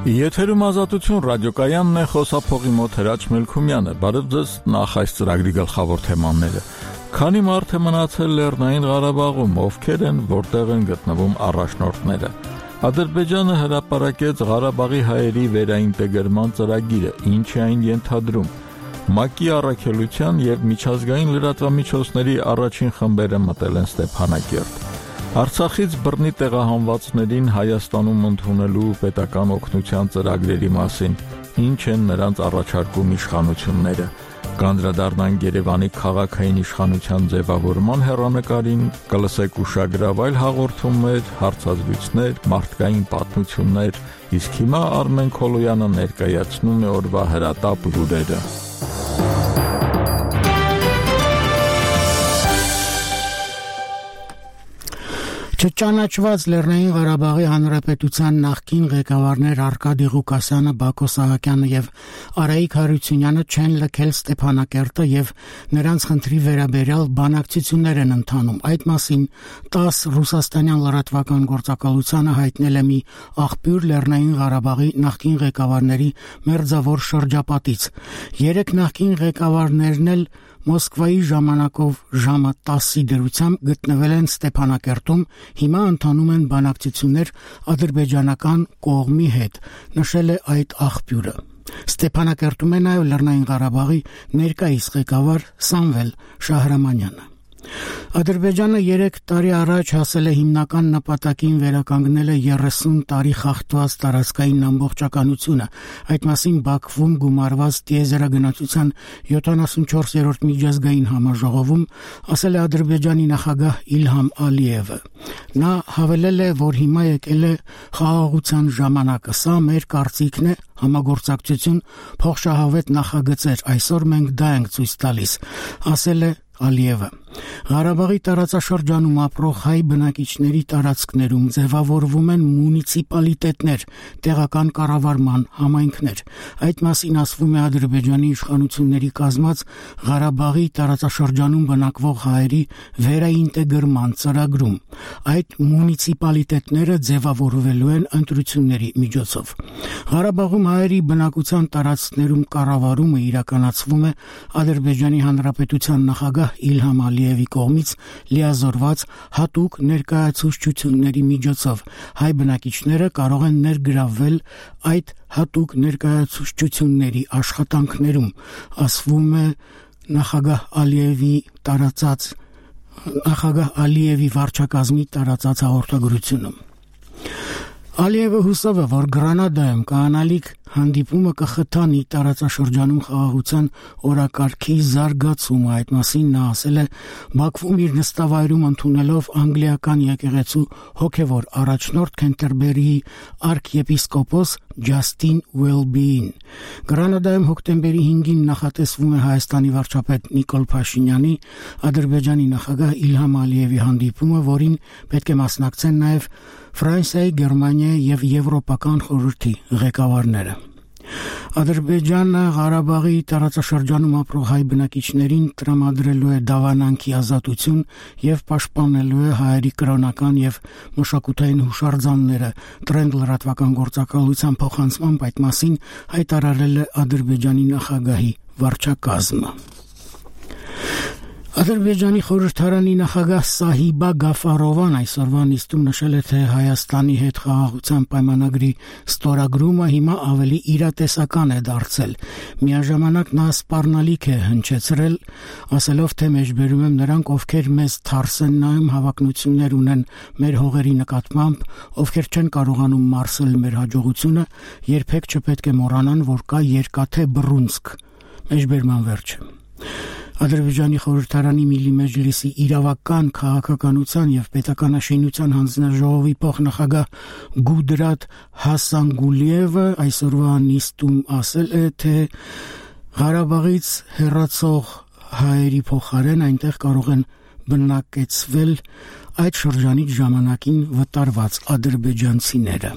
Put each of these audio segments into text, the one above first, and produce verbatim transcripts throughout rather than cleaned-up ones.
Եթերում Ազատություն ռադիոկայանն է, խոսափողի մոտ Հրաչ Մելքումյանը։ Բարև ձեզ, նախ այս ծրագրի գլխավոր թեմաները։ Քանի մարդ է մնացել Լեռնային Ղարաբաղում, ովքեր են, որտեղ են գտնվում առաջնորդները։ Ադրբեջանը հրապարակեց Ղարաբաղի հայերի վերաինտեգրման ծրագիրը, ինչ է այն ենթադրում։ ՄԱԿ-ի առաքելության եւ միջազգային լրատվամիջոցների առաջին խմբերը մտել են Ստեփանակերտ։ Արցախից բռնի տեղահանվածներին Հայաստանում ընդունելու պետական օգնության ծրագրերի մասին ինչ են նրանց առաջարկում իշխանությունները։ Կանդրադառնանք Երևանի քաղաքային իշխանության ձևավորման հեռանկարին, կլսեք ուշագրավ այլ հաղորդումներ, հարցազրույցներ, մարդկային պատմություններ, իսկ հիմա Արմեն Քոլոյանը ներկայացնում է օրվա հրատապ լուրերը։ Չճանաչված Լեռնային Ղարաբաղի Հանրապետության նախկին ղեկավարներ Արկադի Ղուկասյանը, Բակո Սահակյանը եւ Արայիկ Հարությունյանը չեն լքել Ստեփանակերտը եւ նրանց խնդրի վերաբերյալ բանակցություններ են ընթանում։ Այդ մասին տասը ռուսաստանյան լրատվական գործակալությանը հայտնել է մի աղբյուր Լեռնային Ղարաբաղի նախկին ղեկավարների մերձավոր շրջապատից։ Երեք նախկին ղեկավարներն էլ Մոսկվայի ժամանակով ժամը տասի դրությամբ գտնվել են Ստեփանակերտում, հիմա ընթանում են բանակցություններ ադրբեջանական կողմի հետ, նշել է այդ աղբյուրը։ Ստեփանակերտում է նաև Լեռնային Ղարաբաղի ներկայիս ղեկավար Սամվել Շահրամանյանը։ Ադրբեջանը երեք տարի առաջ հասել է հիմնական նպատակին վերականգնել է երեսուն տարի խախտված տարածքային ամբողջականությունը։ Այդ մասին Բաքվում գումարված տիեզերագնացության յոթանասունչորսերորդ միջազգային համաժողովում ասել է Ադրբեջանի նախագահ Իլհամ Ալիևը։ Նա հավելել է, որ հիմա եկել է խաղաղության ժամանակը, սա մեր կարծիքն է, համագործակցություն, փոխշահավետ նախագծեր, այսօր մենք դա ենք ցույց տալիս, ասել է Ալիևը։ Ղարաբաղի տարածաշրջանում ապրող հայ բնակիչների տարածքներում ձևավորվում են մունիցիպալիտետներ, տեղական կառավարման համայնքներ։ Այդ մասին ասվում է Ադրբեջանի իշխանությունների կազմած Ղարաբաղի տարածաշրջանում բնակվող հայերի վերաինտեգրման ծրագրում։ Այդ մունիցիպալիտետները ձևավորվելու են ընտրությունների միջոցով։ Ղարաբաղում հայերի բնակության տարածքներում կառավարումը իրականացվում է Ադրբեջանի Հանրապետության նախագահ Իլհամ Ալիևի կողմից լիազորված հատուկ ներկայացուցչությունների միջոցով։ Հայ բնակիչները կարող են ներգրավվել այդ հատուկ ներկայացուցչությունների աշխատանքներում, ասվում է նախագահ Ալիևի տարածած նախագահ Ալիևի վարչակազմի տարածած հաղորդագրությունում։ Ալիևը հուսով է, որ Գրանադայում կանալիք հանդիպումը կխթանի տարածաշրջանում խաղաղության օրակարգի զարգացումը։ Այդ մասին նա ասել է Բաքվում իր նստավայրում ընդունելով անգլիական եկեղեցու հոգևոր առաջնորդ Քենտերբերիի արքեպիսկոպոս Ջաստին Ուելբիին։ Գրանադայում հոկտեմբերի հինգին նախատեսվում է Հայաստանի վարչապետ Նիկոլ Փաշինյանի Ադրբեջանի նախագահ Իլհամ Ալիևի հանդիպումը, որին պետք է մասնակցեն նաև Ֆրանսիայի, Գերմանիայի եւ Եվրոպական խորհրդի ղեկավարները։ Ադրբեջանը Ղարաբաղի տարածաշրջանում ապրող հայ բնակիչներին տրամադրելու է դավանանքի ազատություն եւ պաշտպանելու է հայերի կրոնական եւ մշակութային հուշարձանները։ Տրենդ լրատվական գործակալության փոխանցմամբ այդ մասին հայտարարել է Ադրբեջանի նախագահի վարչակազմը։ Ադրբեջանի խորհրդարանի նախագահ Սահիբա Գաֆարովան այսօրվա նիստում նշել է, թե Հայաստանի հետ խաղաղության պայմանագրի ստորագրումը հիմա ավելի իրատեսական է դարձել։ Միաժամանակ նա սպառնալիք է հնչեցրել, ասելով, թե մեջբերում եմ նրանք, ովքեր մեզ թարս են նայում, հավակնություններ ունեն մեր հողերի նկատմամբ, ովքեր չեն կարողանում մարսել մեր հաջողությունը, երբեք չպետք է մոռանան, որ կա երկաթե բռունցք։ Մեջբերման վերջը։ Ադրբեջանի խորհրդարանի Միլի Մեջլիսի իրավական, քաղաքականության եւ պետականաշինության հանձնաժողովի փոխնախագահ Գուդրատ Հասանգուլիևը այսօրվա նիստում ասել է, թե Ղարաբաղից հեռացող հայերի փոխարեն այնտեղ կարող են բնակեցվել այդ շրջանից ժամանակին վտարված ադրբեջանցիները։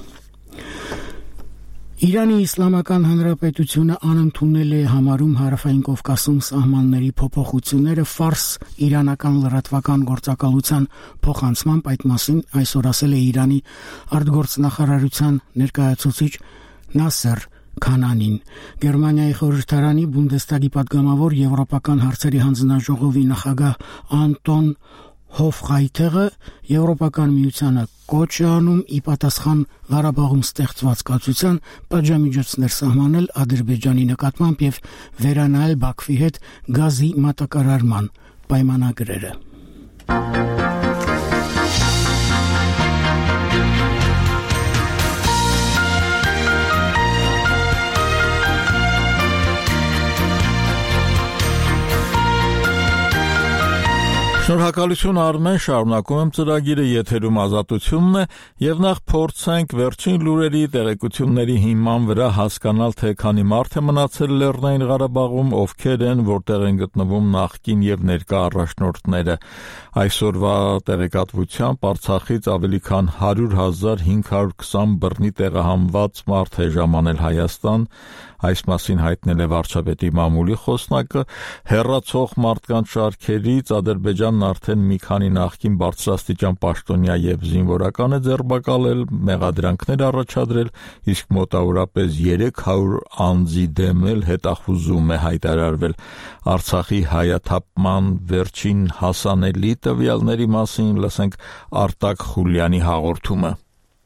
Իրանի Իսլամական Հանրապետությունը անընդունել է համարում Հարավային Կովկասում սահմանների փոփոխությունները ֆարս իրանական լրատվական գործակալության փոխանցմամբ այդ մասին այսօր ասել է Իրանի արտգործնախարարության ներկայացուցիչ Նասեր Քանանին։ Գերմանիայի խորհրդարանի Բունդեստագի պատգամավոր եվրոպական հարցերի հանձնաժողովի նախագահ Անտոն Հոֆղայթերը Եվրոպական միությանը կոչ է անում ի պատասխան Ղարաբաղում ստեղծված կացության պատժամիջոցներ սահմանել Ադրբեջանի նկատմամբ եւ վերանայել Բաքվի հետ գազի մատակարարման պայմանագրերը։ Շնորհակալություն Արմեն, շարունակում եմ ծրագիրը, եթերում Ազատությունն է եւ նախ փորձենք վերջին լուրերի տեղեկությունների հիման վրա հասկանալ, թե քանի մարդ է մնացել Լեռնային Ղարաբաղում, ովքեր են, որտեղ են գտնվում նախկին եւ ներկա առաջնորդները։ Այսօրվա տեղեկատվությամբ Արցախից ավելի քան հարյուր հազար հինգ հարյուր քսան բռնի տեղահանված մարդ է ժամանել Հայաստան։ Այս մասին հայտնել է վարչապետի մամուլի խոսնակը։ Հեռացող մարդկանց շարքերից Ադրբեջանն արդեն մի քանի նախկին բարձրաստիճան պաշտոնյա եւ զինվորական է ձերբակալել, մեղադրանքներ առաջադրել, իսկ մոտավորապես երեք հարյուր անձի դեմ էլ հետախուզում է հայտարարվել։ Արցախի հայաթափման վերջին հասանելի տվյալների մասին լսենք Արտակ Խուլյանի հաղորդումը։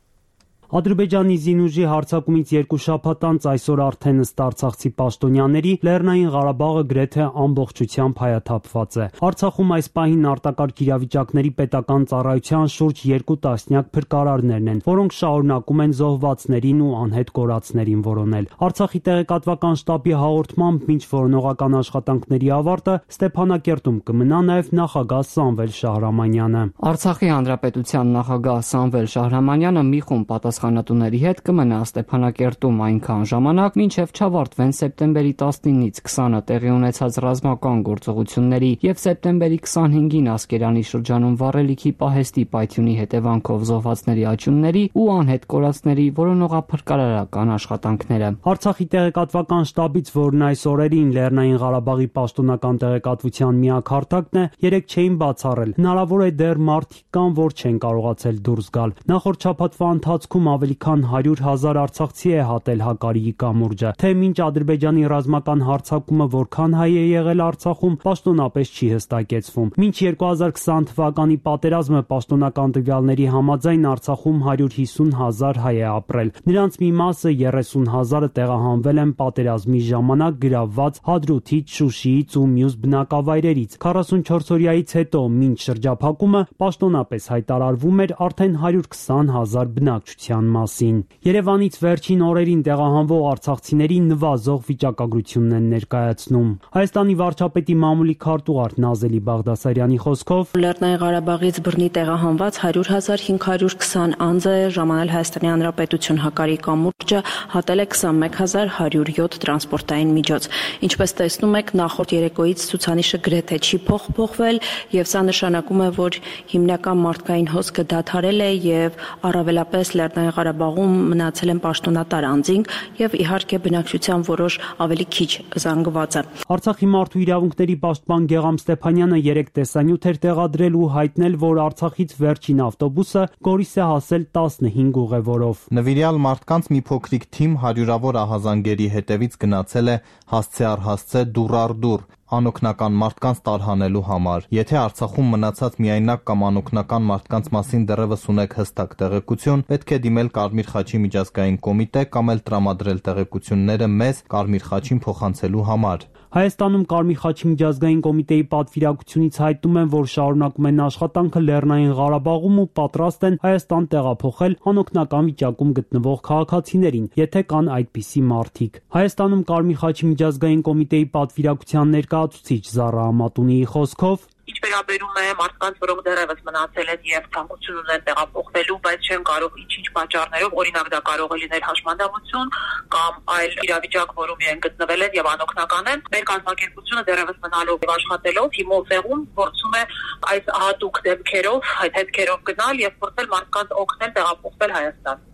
Ադրբեջանի զինուժի հարձակումից երկու շաբաթ անց այսօր արդեն ըստ արցախցի պաշտոնյաների Լեռնային Ղարաբաղը գրեթե ամբողջությամբ հայաթափված է։ Արցախում այս պահին արտակարգ իրավիճակների պետական ծառայության շուրջ երկու տասնյակ փրկարարներն են, որոնք շարունակում են զոհվածներին ու անհետ կորածներին որոնել։ Արցախի տեղեկատվական շտաբի հաղորդմամբ մինչ որոնողական աշխատանքների ավարտը Ստեփանակերտում կմնա նաև նախագահ Սամվել Շահրամանյանը։ Արցախի հանրապետության նախագահ Սամվել Շահրամանյանը մի խումբ պատասխանատուների հետ կմնա Ստեփանակերտում այնքան ժամանակ, մինչև չավարտվեն սեպտեմբերի տասնինից քսանը տեղի ունեցած ռազմական գործողությունների եւ սեպտեմբերի քսանհինգին Ասկերանի շրջանում վառելիքի պահեստի պայթյունի հետևանքով զոհվածների աճյունների ու անհետ կորածների որոնողափրկարարական աշխատանքները։ Արցախի տեղեկատվական շտաբից, որն այս օրերին Լեռնային Ղարաբաղի պաշտոնական տեղեկատվության միակ հարթակն է, երեք չէին բացառել։ Հնարավոր է դեռ մարդիկ կան, որ չեն կարողացել դուրս գալ։ Նախորդ շաբաթվա ընթացքում ավելի քան հարյուր հազար արցախցի է հատել Հակարիի կամուրջը։ Թե մինչ Ադրբեջանի ռազմական հարձակումը որքան հայ է եղել Արցախում, պաշտոնապես չի հստակեցվում։ Մինչ երկու հազար քսան թվականի պատերազմը պաշտոնական տվյալների համաձայն Արցախում հարյուր հիսուն հազար հայ է ապրել։ Նրանց մի մասը երեսուն հազարը տեղահանվել են պատերազմի ժամանակ գրավված Հադրութից, Շուշիից ու մյուս բնակավայրերից։ քառասունչորս օրյայից հետո մինչ շրջափակումը պաշտոնապես հայտարարվում էր արդեն հարյուր քսան հազար բնակչության մասին։ Երևանից վերջին օրերին տեղահանվող արցախցիների նվազող վիճակագրությունն են ներկայացնում։ Հայաստանի վարչապետի մամուլի քարտուղար Նազելի Բաղդասարյանի խոսքով Լեռնային Ղարաբաղից բռնի տեղահանված հարյուր հազար հինգ հարյուր քսան անձ է ժամանել Հայաստանի Հանրապետություն Հակարիի կամուրջը, հատել է քսանմեկ հազար հարյուր յոթ տրանսպորտային միջոց։ Ինչպես տեսնում եք, նախորդ երեկոյից ցուցանիշը գրեթե չի փոխփոխվել եւ սա նշանակում է, որ հիմնական մարդկային հոսքը դադարել է եւ առավելապես Լեռնային Ղարաբաղում մնացել են պաշտոնատար անձինք եւ իհարկե բնակչության որոշ ավելի քիչ զանգվածը։ Արցախի մարդու իրավունքների պաշտպան Գեգամ Ստեփանյանը երեք տեսանյութ էր տեղադրել ու հայտնել, որ Արցախից վերջին ավտոբուսը Գորիս է հասել տասնհինգ ուղևորով։ Նվիրյալ մարդկանց մի փոքրիկ թիմ հարյուրավոր ահազանգերի հետևից գնացել է հասցե առ հասցե դուռ առ դուռ անօգնական մարդկանց տարհանելու համար։ Եթե Արցախում մնացած միայնակ կամ անօգնական մարդկանց մասին դեռևս ունեք հստակ տեղեկություն, պետք է դիմել Կարմիր խաչի միջազգային կոմիտե կամ էլ տրամադրել տեղեկությունները մեզ Կարմիր խաչին փոխանցելու համար։ Հայաստանում Կարմիր խաչի միջազգային կոմիտեի պատվիրակությունից հայտնում են, որ շարունակում են աշխատանքը Լեռնային Ղարաբաղում ու պատրաստ են Հայաստան տեղափոխել անօգնական վիճակում գտնվող քաղաքացիներին, եթե կան այդպիսի մարդիկ։ Հայաստանում Կարմիր խաչի միջազգային կոմիտեի պատվիրակության ներկայացուցիչ Զառա Ամատունիի խոսքով Ինչ վերաբերում է մարդկանց, որոնք դեռևս մնացել են եւ ցանկություն ունեն տեղափոխվելու, բայց չեն կարող ինչ-ինչ պատճառներով, օրինակ դա կարող է լինել հաշմանդամություն կամ այլ իրավիճակ, որում իրենք գտնվել են եւ անօգնական են, մեր կազմակերպությունը դեռևս մնալով եւ աշխատելով հիմով տեղում փորձում է այս հատուկ դեպքերով, այդ հետքերով գնալ եւ փորձել մարդկանց օգնել տեղափոխվել Հայաստան։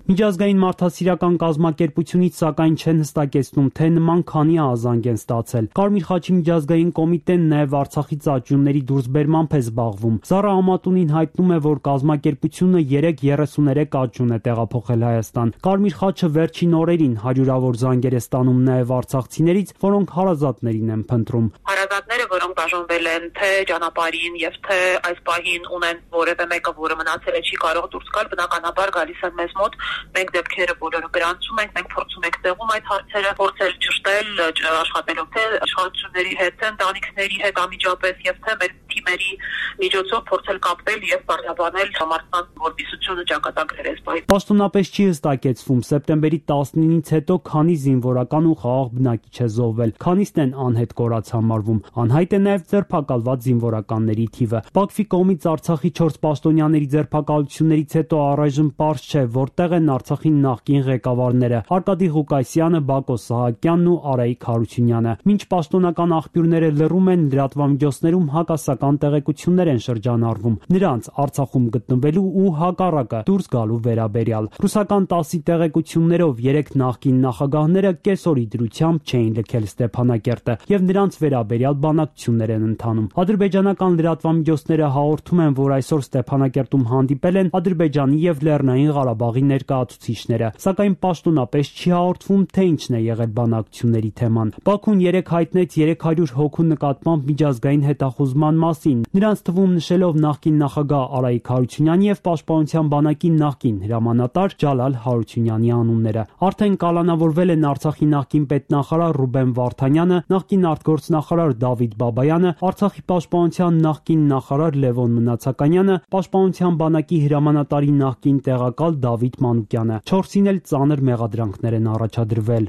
Միջազգային մարդասիրական կազմակերպությունից սակայն չեն հստակեցնում, թե նման քանի ազանգ են ստացել։ Կարմիր խաչի միջազգային կոմիտեն նաև Արցախից աճյունների դուրսբերմամբ է զբաղվում։ Զառա Ամատունին հայտնում է, որ կազմակերպությունը երեք երեսուներեք աճյուն է տեղափոխել Հայաստան։ Կարմիր խաչը վերջին օրերին հարյուրավոր զանգեր է ստանում նաև արցախցիներից, որոնք հարազատներին են փնտրում։ Հարազատները, որոնք բաժանվել են թե ճանապարհին եւ թե այս պահին ունեն որևէ մեկը, որը մնացել է չի կարող դուրս գալ, բնականաբար գալիս են մեզ մոտ։ Մենք դեպքերը բոլորը գրանցում ենք, մենք փորձում ենք տեղում այդ հարցերը փորձել ճշտել, աշխատելով թե իշխանությունների հետ, թե ընտանիքների հետ անմիջապես եւ թե մեր թիմերի միջոցով փորձել կապել եւ բարձրաբանել մարդկանց որբիսությունը ճակատագրեր այս պահին։ Պաշտոնապես չի հստակեցվում սեպտեմբերի տասնինից հետո քանի զինվորական ու խաղաղ բնակիչ է զոհվել, քանիսն են անհետ կորած համարվում։ Անհայտ է նաև ձերբակալված զինվորականների թիվը։ Բաքվի կողմից Արցախի չորս պաշտոնյաների ձերբակալություններից հետո առայժմ պարզ չէ, որտեղ են Արցախի նախկին ղեկավարները՝ Արկադի Ղուկասյանը, Բակո Սահակյանն ու Արայիկ Հարությունյանը։ Մինչ պաշտոնական աղբյուրները լռում են, լրատվամիջոցներում հակասական տեղեկություններ են շրջանառվում նրանց Արցախում գտնվելու ու հակառակը դուրս գալու վերաբերյալ։ Ռուսական տասի տեղեկություններով երեք նախկին նախագահները կեսօրի դրությամբ չէին լքել Ստեփանակերտը եւ նրանց վերաբերյալ բանակցություններ են ընթանում։ Ադրբեջանական լրատվամիջոցները հաղորդում են, որ այսօր Ստեփանակերտում հանդիպել են Ադրբեջանի եւ Լեռնային Ղարաբաղի ներկայացուցիչները, սակայն պաշտոնապես չի հաղորդվում, թե ինչն է եղել բանակցությունների թեման։ Բաքուն երեկ հայտնեց երեք հարյուր հոգու նկատմամբ միջազգային հետախուզման մասին, նրանց թվում նշելով նախկին նախագահ Արայիկ Հարությունյանի եւ Պաշտպանության բանակի նախկին հրամանատար Ջալալ Հարությունյանի անունները։ Արդեն կալանավորվել են Արցախի նախկին պետնախարար Ռուբեն Վարդանյանը, նախկին արտգործնախարար Դավիթ Բաբայանը, Արցախի պաշտպանության նախկին նախարար Լևոն Մնացականյանը, Պաշտպանության բանակի հրամանատարի նախկին տեղակալ Դավիթ Մանուկյանը։ Չորսին էլ ծանր մեղադրանքներ են առաջադրվել։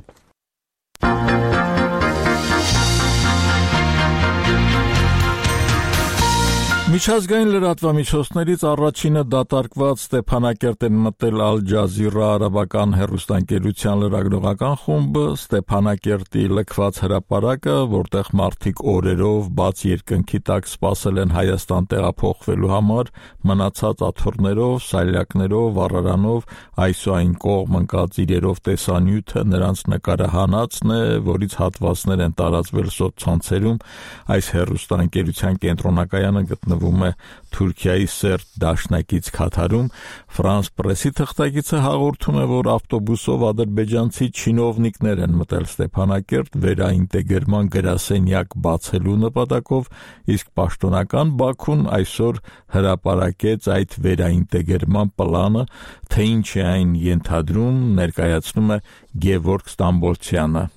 Միջազգային լրատվամիջոցներից առաջինը դատարկված Ստեփանակերտ են մտել Ալ Ջազիրա արաբական հեռուստաընկերության լրագրողական խումբը, Ստեփանակերտի լքված հրապարակը, որտեղ մարդիկ օրերով բաց երկնքի տակ սպասել են Հայաստան տեղափոխվելու համար, մնացած աթոռներով, սալյակներով, վառարանով, այս ու այն կողմ ընկած իրերով տեսանյութը նրանց նկարահանածն է, որից հատվածներ են տարածվել սոցցանցերում։ Այս հեռուստաընկերության կենտրոնակայանը գտնվում է Թուրքիայի Սերտ դաշնակից Քաթարում։ Ֆրանս պրեսի թղթակիցը հաղորդում է, որ ավտոբուսով ադրբեջանցի չինովնիկներ են մտել Ստեփանակերտ վերաինտեգրման գրասենյակ բացելու նպատակով, իսկ պաշտոնական Բաքուն այսօր հրապարակեց այդ վերաինտեգրման պլանը, թե ինչ է այն ենթադրում, ներկայացնում է Գևորգ Ստամբոլցյանը։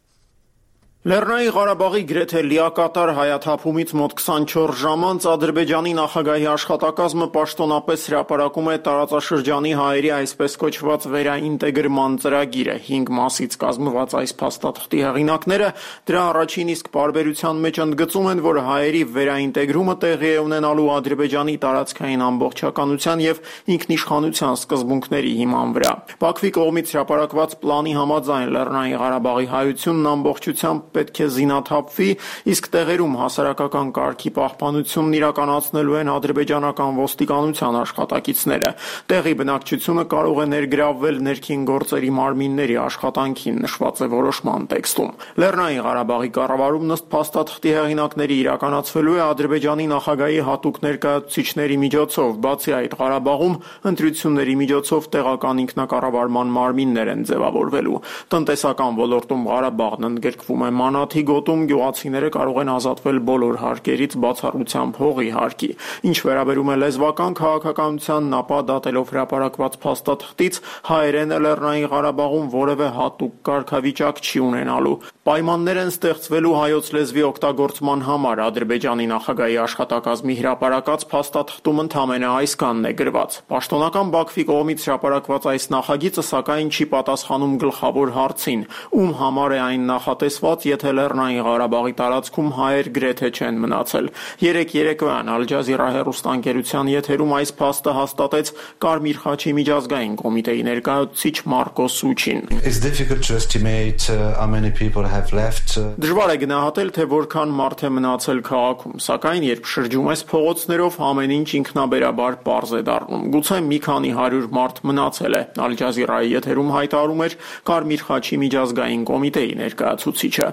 Լեռնային Ղարաբաղի գրեթե լիակատար հայաթափումից մոտ քսանչորս ժամ անց Ադրբեջանի նախագահի աշխատակազմը պաշտոնապես հրապարակում է տարածաշրջանի հայերի այսպես կոչված վերաինտեգրման ծրագիրը։ Հինգ մասից կազմված այս փաստաթղթի հեղինակները դրա առաջին իսկ պարբերության մեջ ընդգծում են, որ հայերի վերաինտեգրումը տեղի է ունենալու Ադրբեջանի տարածքային ամբողջականության եւ ինքնիշխանության սկզբունքների հիման վրա։ Բաքվի կողմից հրապարակված պլանի համաձայն Լեռնային Ղարաբաղի հայությունն ամբողջությամբ պետք է զինաթափվի, իսկ տեղերում հասարակական կարգի պահպանությունն իրականացնելու են ադրբեջանական ոստիկանության աշխատակիցները։ Տեղի բնակչությունը կարող է ներգրավվել ներքին գործերի մարմինների աշխատանքին, նշված է որոշման տեքստում։ Լեռնային Ղարաբաղի կառավարումն ըստ փաստաթղթի հեղինակների իրականացվելու է Ադրբեջանի նախագահի հատուկ ներկայացուցիչների միջոցով, բացի այդ Ղարաբաղում ընտրությունների միջոցով տեղական ինքնակառավարման մարմիններ են ձևավորվելու։ Տնտեսական ոլորտում Ղարաբաղն ընդգրկվում է Մանաթի գոտում, գյուղացիները կարող են ազատվել բոլոր հարկերից բացառությամբ հողի հարկի։ Ինչ վերաբերում է լեզվական քաղաքականությանն, ապա դատելով հրապարակված փաստաթղթից հայերենը Լեռնային Ղարաբաղում որևէ հատուկ կարգավիճակ չի ունենալու։ Պայմաններ են ստեղծվելու հայոց լեզվի օգտագործման համար։ Ադրբեջանի նախագահի աշխատակազմի հրապարակած փաստաթղթում ընդամենը այսքանն է գրված։ Պաշտոնական Բաքվի կողմից հրապարակված այս նախագիծը սակայն չի պատասխանում գլխավոր հարցին՝ ում համար է այն նախատեսված, եթե Լեռնային Ղարաբաղի տարածքում հայեր գրեթե չեն մնացել։ Երեք երեկոյան Ալ Ջազիրա հեռուստաընկերության եթերում այս փաստը հաստատեց Կարմիր խաչի միջազգային կոմիտեի ներկայացուցիչ Մարկո Սուչին։ have left. Դժվար է գնահատել, թե որքան մարդ է մնացել քաղաքում, սակայն երբ շրջում ես փողոցներով, ամեն ինչ ինքնաբերաբար պարզ է դառնում։ Գուցե մի քանի հարյուր մարդ մնացել է, Ալ Ջազիրայի եթերում հայտարարում էր Կարմիր խաչի միջազգային կոմիտեի ներկայացուցիչը։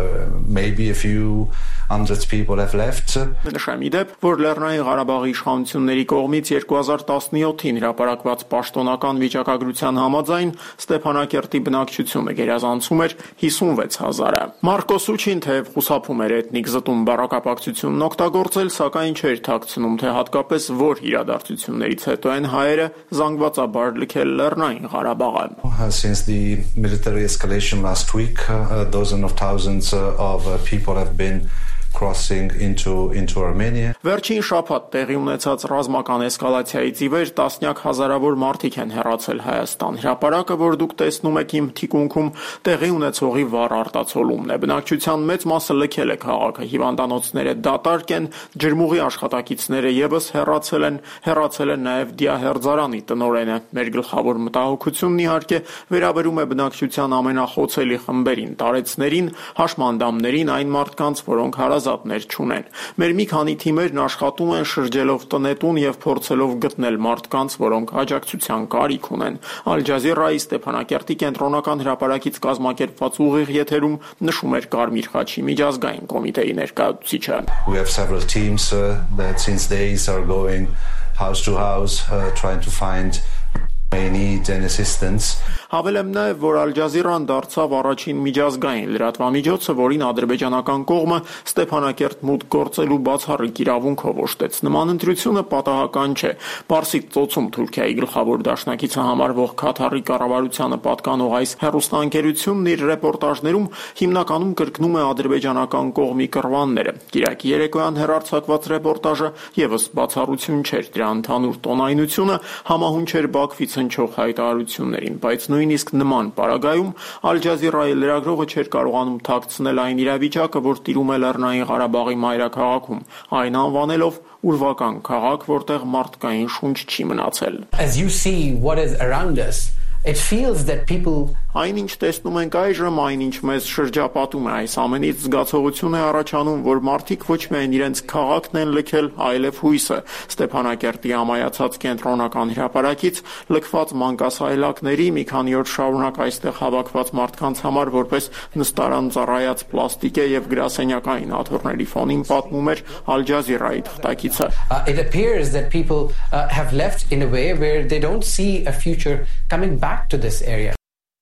Maybe a few hundred people have left. Նշեմ ի դեպ, որ Լեռնային Ղարաբաղի իշխանությունների կողմից երկու հազար տասնյոթին հրապարակված պաշտոնական վիճակագրության համաձայն Ստեփանակերտի բնակչությունը գերազանցում էր հիսունվեց հազարը։ Մարկո Սուչին թեև խուսափում էր էթնիկ զտում բառակապակցությունն օգտագործել, սակայն չէր թաքցնում, թե հատկապես որ իրադարձություններից հետո են հայերը զանգվածաբար լքել Լեռնային Ղարաբաղը։ Since the military escalation last week, uh, dozens of thousands uh, of uh, people have been crossing into into Armenia. Վերջին շաբաթ տեղի ունեցած ռազմական էսկալացիայից ի վեր տասնյակ հազարավոր մարդիկ են հեռացել Հայաստան։ Հրապարակը, որ դուք տեսնում եք իմ թիկունքում, տեղի ունեցողի վառ արտացոլումն է։ Բնակչության մեծ մասը լքել է քաղաքը, հիվանդանոցները դատարկ են, ջրմուղի աշխատակիցները եւս հեռացել են, հեռացել են նաեւ Դիահերձարանի տնօրենը։ Մեր գլխավոր մտահոգությունն իհարկե վերաբերում է բնակչության ամենախոցելի խմբերին, տարեցներին, հաշմանդամներին, այն մարդկանց, որոնք հարազատներ չունեն։ Մեր մի քանի թիմերն աշխատում են շրջելով տնետուն եւ փորձելով գտնել մարդկանց, որոնք աջակցության կարիք ունեն։ Ալ Ջազիրայի Ստեփանակերտի կենտրոնական հրապարակից կազմակերպված ուղիղ եթերում նշում էր Կարմիր խաչի միջազգային կոմիտեի ներկայացուցիչը։ We have several teams uh, that since days are going house to house uh, trying to find may need and assistance. Հավելեմ նաև, որ Ալ Ջազիրան դարձավ առաջին միջազգային լրատվամիջոցը, որին ադրբեջանական կողմը Ստեփանակերտ մուտք գործելու բացառիկ իրավունքով օժտեց։ Նման ընտրությունը պատահական չէ։ Պարսից ծոցում Թուրքիայի գլխավոր դաշնակիցը համարվող Քաթարի կառավարությանը պատկանող այս հեռուստաընկերությունն իր ռեպորտաժներում հիմնականում կրկնում է ադրբեջանական կողմի կռվանները։ Կիրակի երեկոյան հեռարձակված ռեպորտաժը եւս բացառություն չէր, դրա ընդհանուր տոնայնությունը համահունչ էր Բաքվից հնչող հայտարարություններին, բայց նույնիսկ նման պարագայում Ալ Ջազիրայի լրագրողը չէր կարողանում թաքցնել այն իրավիճակը, որ տիրում է Լեռնային Ղարաբաղի մայրաքաղաքում, այն անվանելով ուրվական քաղաք, որտեղ մարդկային շունչ չի մնացել։ As you see what is around us, it feels that people Այնինչ տեսնում ենք այժմ, այնինչ մեզ շրջապատում է, այս ամենից զգացողություն է առաջանում, որ մարդիկ ոչ միայն իրենց քաղաքն են լքել, այլև հույսը։ Ստեփանակերտի ամայացած կենտրոնական հրապարակից լքված մանկասայլակների մի քանի օր շարունակ այստեղ հավաքված մարդկանց համար որպես նստարան ծառայած պլաստիկ է եւ գրասենյակային աթոռների ֆոնին պատմում էր Ալ Ջազիրայի թղթակիցը։ It appears that people uh, have left in a way where they don't see a future coming back to this area.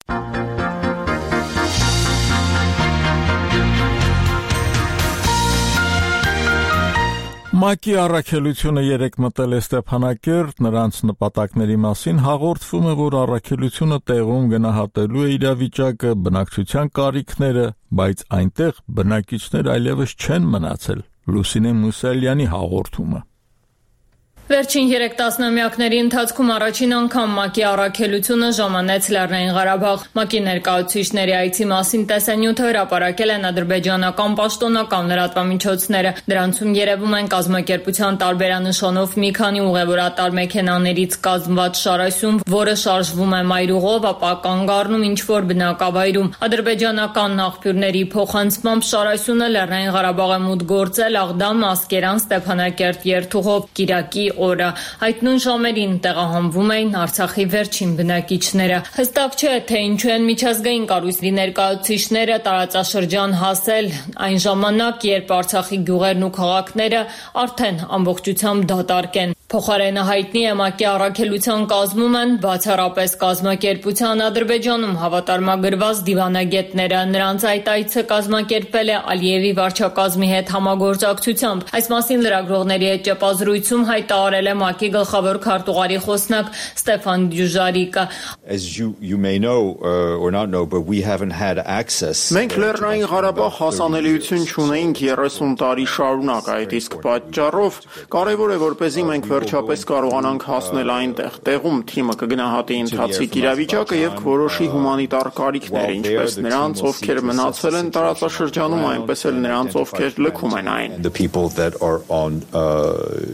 ՄԱԿ-ի առաքելությունը երեկ մտել է Ստեփանակերտ, նրանց նպատակների մասին հաղորդվում է, որ առաքելությունը տեղում գնահատելու է իրավիճակը, բնակչության կարիքները, բայց այնտեղ բնակիչներ այլևս չեն մնացել։ Լուսինե Մուսալյանի հաղորդումը։ Վերջին երեք տասնամյակների ընթացքում առաջին անգամ ՄԱԿ-ի առաքելությունը ժամանեց Լեռնային Ղարաբաղ։ ՄԱԿ-ի ներկայացուցիչների այցի մասին տեսանյութը հրապարակել են ադրբեջանական պաշտոնական լրատվամիջոցները։ Դրանցում երևում են կազմակերպության տարբերանշանով մի քանի ուղևորատար մեքենաներից կազմված շարասյուն, որը շարժվում է մայրուղով, ապա կանգ առնում ինչ-որ բնակավայրում։ Ադրբեջանական աղբյուրների փոխանցմամբ շարասյունը Լեռնային Ղարաբաղ է մուտք գործել Աղդամ, Ասկերան, Ստեփանակերտ երթուղով։ Կիրակի օրը այդ նույն ժամերին տեղահանվում էին Արցախի վերջին բնակիչները։ Հստակ չէ, թե ինչու են միջազգային կառույցների ներկայացուցիչները տարածաշրջան հասել այն ժամանակ, երբ Արցախի գյուղերն ու քաղաքները արդեն ամբողջությամբ դատարկ են։ Փոխարենը հայտնի է ՄԱԿ-ի առաքելության կազմում են բացառապես կազմակերպության Ադրբեջանում հավատարմագրված դիվանագետները։ Նրանց այդ այցը կազմակերպել է Ալիևի վարչակազմի հետ համագործակցությամբ։ Այս մասին լրագրողների հետ ճեպազրույցում հայտարարել է ՄԱԿ-ի գլխավոր քարտուղարի խոսնակ Ստեփան Դյուժարիկը։ As you you may know uh, or not know, but we haven't had access. Մենք Լեռնային Ղարաբաղ հասանելիություն չունեինք երեսուն տարի շարունակ, այդ իսկ պատճառով կարևոր է որպեսզի մենք վերջապես կարողանանք հասնել այնտեղ։ Տեղում թիմը կգնահատի ընթացիկ իրավիճակը եւ կորոշի հումանիտար կարիքները, ինչպես նրանց, ովքեր մնացել են տարածաշրջանում, այնպես էլ նրանց, ովքեր լքում են այն։ The people that are on uh,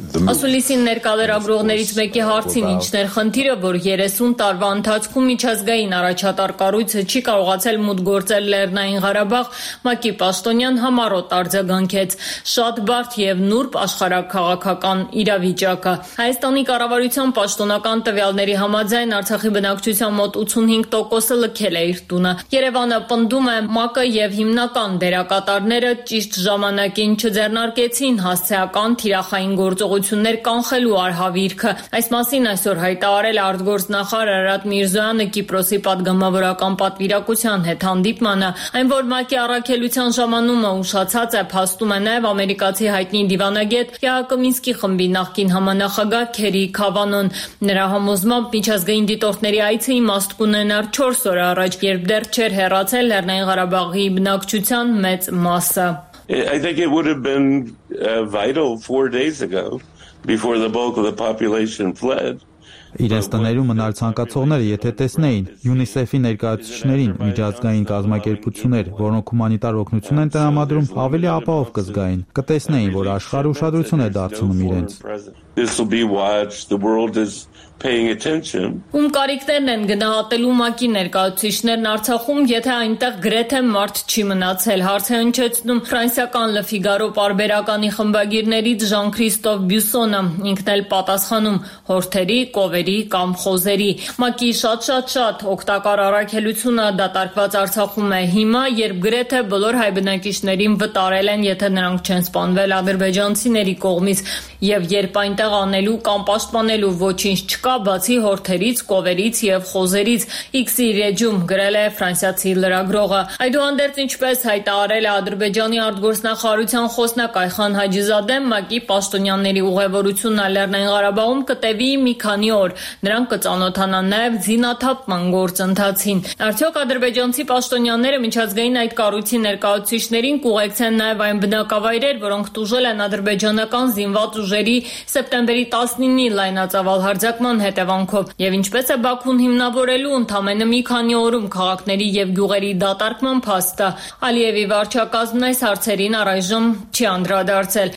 Ասուլիսին ներկալերագրողներից մեկի հարցին ինչն էր խնդիրը, որ երեսուն տարվա ընթացքում միջազգային առաջատար կառույցը չի կարողացել մուտք գործել Լեռնային Ղարաբաղ, ՄԱԿ-ի պաշտոնյան համառոտ արձագանքեց. շատ բարդ եւ նուրբ աշխարհաքաղաքական իրավիճակը։ Հայաստանի կառավարության պաշտոնական տվյալների համաձայն Արցախի բնակչության մոտ ութսունհինգ տոկոսը լքել է իր տունը։ Երևանը պնդում է ՄԱԿ-ը եւ հիմնական դերակատարները ճիշտ ժամանակին չձեռնարկեցին հասցեական թիրախային գործողություններ կանխելու արհավիրքը։ Այս մասին այսօր հայտարարել է արտգործնախարար Արարատ Միրզոյանը Կիպրոսի պատգամավորական պատվիրակության հետ հանդիպմանը, այն որ ՄԱԿ-ի առաքելության ժամանումը ուշացած է, փաստում է նաև ամերիկացի հայտնի դիվանագետ ԵԱՀԿ Մինսկի խմբի նախկին համանախագահ Քերի Քավանոն։ Նրա համոզմամբ միջազգային դիտորդների այցը իմաստ կունենար չորս օր առաջ, երբ դեռ չէր հեռացել Լեռնային Ղարաբաղի բնակչության մեծ մասը։ I think it would have been uh, vital four days ago before the bulk of the population fled. Իրենց տներում մնալ ցանկացողները, եթե տեսնեին ՅՈՒՆԻՍԵՖ-ի ներկայացուցիչներին, միջազգային կազմակերպություններ, որոնք հումանիտար օգնություն են տրամադրում, ավելի ապահով կզգային, կտեսնեին, որ աշխարհը ուշադրություն է դարձնում իրենց։ This will be watched. The world is paying attention. Ում կարիքներն են գնահատելու ՄԱԿ-ի ներկայացուցիչներն Արցախում, եթե այնտեղ գրեթե մարդ չի մնացել, հարց է հնչեցնում ֆրանսիական Le Figaro պարբերականի խմբագիրներից Ժան-Քրիստոֆ Բյուսոնը, ինքն էլ պատասխանում հորթերի, կովերի կամ խոզերի։ ՄԱԿ-ի շատ-շատ-շատ օգտակար առաքելությունը դատարկված Արցախում է հիմա, երբ գրեթե բոլոր հայ բնակիչներին վտարել են, եթե նրանք չեն սպանվել ադրբեջանցիների կողմից, եւ երբ այնտեղ անելու կամ պաշտպանելու ոչինչ չկա, բացի հորթերից, կովերից եւ խոզերից, X-ի էջում գրել է ֆրանսիացի լրագրողը։ Այդուհանդերձ, ինչպես հայտարարել է Ադրբեջանի արտգործնախարարության խոսնակ Այխան Հաջիզադեն, ՄԱԿ-ի պաշտոնյաների ուղևորությունն Լեռնային Ղարաբաղում կտևի մի քանի օր։ Նրանք կծանոթանան նաեւ զինաթափման գործընթացին։ Արդյոք ադրբեջանցի պաշտոնյաները միջազգային այդ կառույցի ներկայացուցիչներին կուղեկցեն նաեւ այն բնակավայրեր, որոնք տուժել են ադրբեջանական զինված ուժերի սեպտեմբերի տասնինի լայնածավալ հարձակման հետևանքով, եւ ինչպես է Բաքուն հիմնավորելու ընդամենը մի քանի օրում քաղաքների եւ գյուղերի դատարկման փաստը։ Ալիևի վարչակազմն այս հարցերին առայժմ չի անդրադարձել։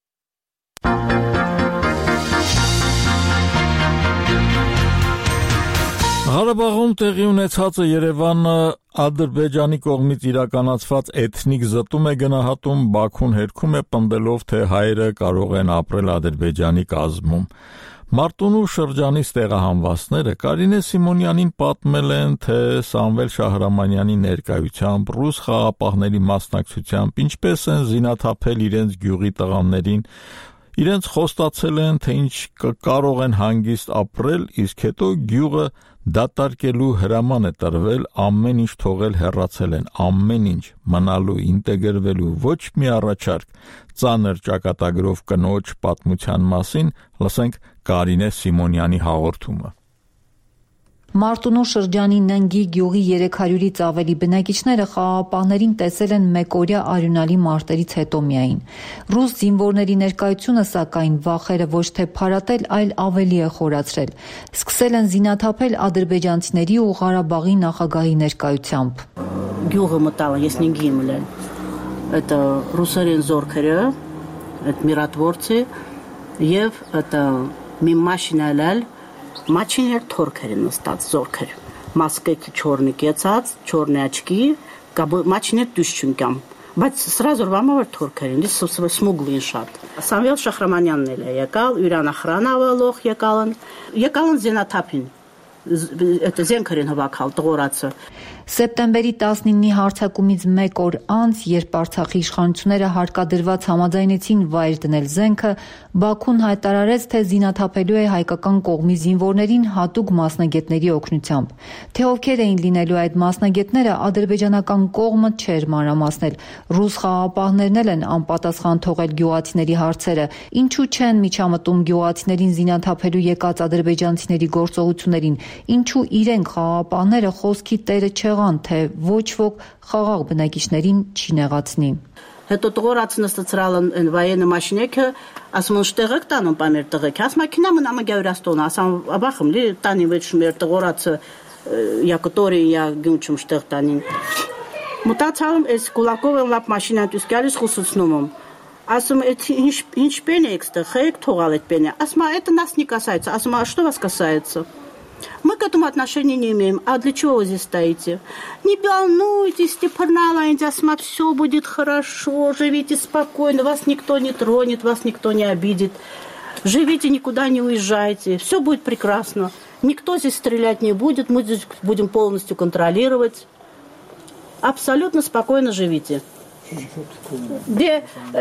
Ղարաբաղում տեղի ունեցածը Երևանը Ադրբեջանի կողմից իրականացված էթնիկ զտում է գնահատում, Բաքուն հերքում է պնդելով, թե հայերը կարող են ապրել Ադրբեջանի կազմում։ Մարտունու շրջանից տեղահանվածները Կարինե Սիմոնյանին պատմել են, թե Սամվել Շահրամանյանի ներկայությամբ, ռուս խաղապահների մասնակցությամբ, ինչպես են զինաթափել իրենց գյուղի տղաներին, իրենց խոստացել են, թե ինչ կարող են հանգիստ ապրել, իսկ հետո գյուղը դատարկելու հրաման է տրվել, ամեն ինչ թողել հեռացել են, ամեն ինչ մնալու, ինտեգրվելու, ոչ մի առաջարկ, ծանր ճակատագրով կնոջ պատմության մասին, լսենք Կարինե Սիմոնյանի հաղորդումը։ Մարտունու շրջանի Ննգի գյուղի երեք հարյուրից ավելի բնակիչները խաղաղապահներին տեսել են մեկօրյա արյունալի մարտերից հետո միայն։ Ռուս զինվորների ներկայությունը, սակայն, վախերը ոչ թե փարատել, այլ ավելի է խորացրել։ Սկսել են զինաթափել ադրբեջանցիների ու Ղարաբաղի նախագահի ներկայությամբ։ Գյուղը մտալ, ես Ննգի եմ ելել։ Это ռուսերեն զորքերը, այդ միրատվորցի եւ это մի մաշինա լալ Մաչիներ թորքեր են նստած զորքեր, մասկեքի չորնի կեցած, չորնի աչքի, մաչիներ դուշչունկամ, բայց սրազոր վամավար թորքեր են, դիս սմուգլին շատ։ Սամվել Շահրամանյանն էլ է եկալ, յուրանախրան ավալող եկալն, եկալն զենաթափին, это զենքեր են հվակալ, տղորացը։ Սեպտեմբերի տասնինի հարձակումից մեկ օր անց, երբ Արցախի իշխանությունները հարկադրված համաձայնեցին վայր դնել զենքը, Բաքուն հայտարարեց, թե զինաթափելու է հայկական կողմի զինվորներին հատուկ մասնագետների օգնությամբ։ Թե ովքեր էին լինելու այդ մասնագետները, ադրբեջանական կողմը չէր մանրամասնել։ Ռուս խաղաղապահներն էլ են անպատասխան թողել գյուղացիների հարցերը։ Ինչու չեն միջամտում գյուղացիներին զինաթափելու եկած ադրբեջանցիների գործողություններին, ինչու իրենք խաղաղապահները խոսքի տերը չեղան, թե ոչ ոք խաղաղ բնակիչներին չի նեղացնի։ Հետո տղորացը նստացրալ են վայենը մաշինեքը, ասում են շտեղեք տանում պամեր տղեք, ասում մաքինա մնամը գավրաստոն, ասում աբախım լի տանի վեճ մեր տղորացը я который я գյունչում շտեղ տանին։ Մտածալım այս կուլակով են լապ մաշինան դուսկալիս խուսուցնում եմ։ Ասում է, ինչ ինչ պեն է այստեղ, խեք թողալ այդ пеня. Ասում է, это нас не касается. Ասում է, а что вас касается? Мы к этому отношения не имеем. А для чего вы здесь стоите? Не волнуйтесь, Степанала Индиасма, все будет хорошо, живите спокойно, вас никто не тронет, вас никто не обидит. Живите, никуда не уезжайте, все будет прекрасно. Никто здесь стрелять не будет, мы здесь будем полностью контролировать. Абсолютно спокойно живите. Де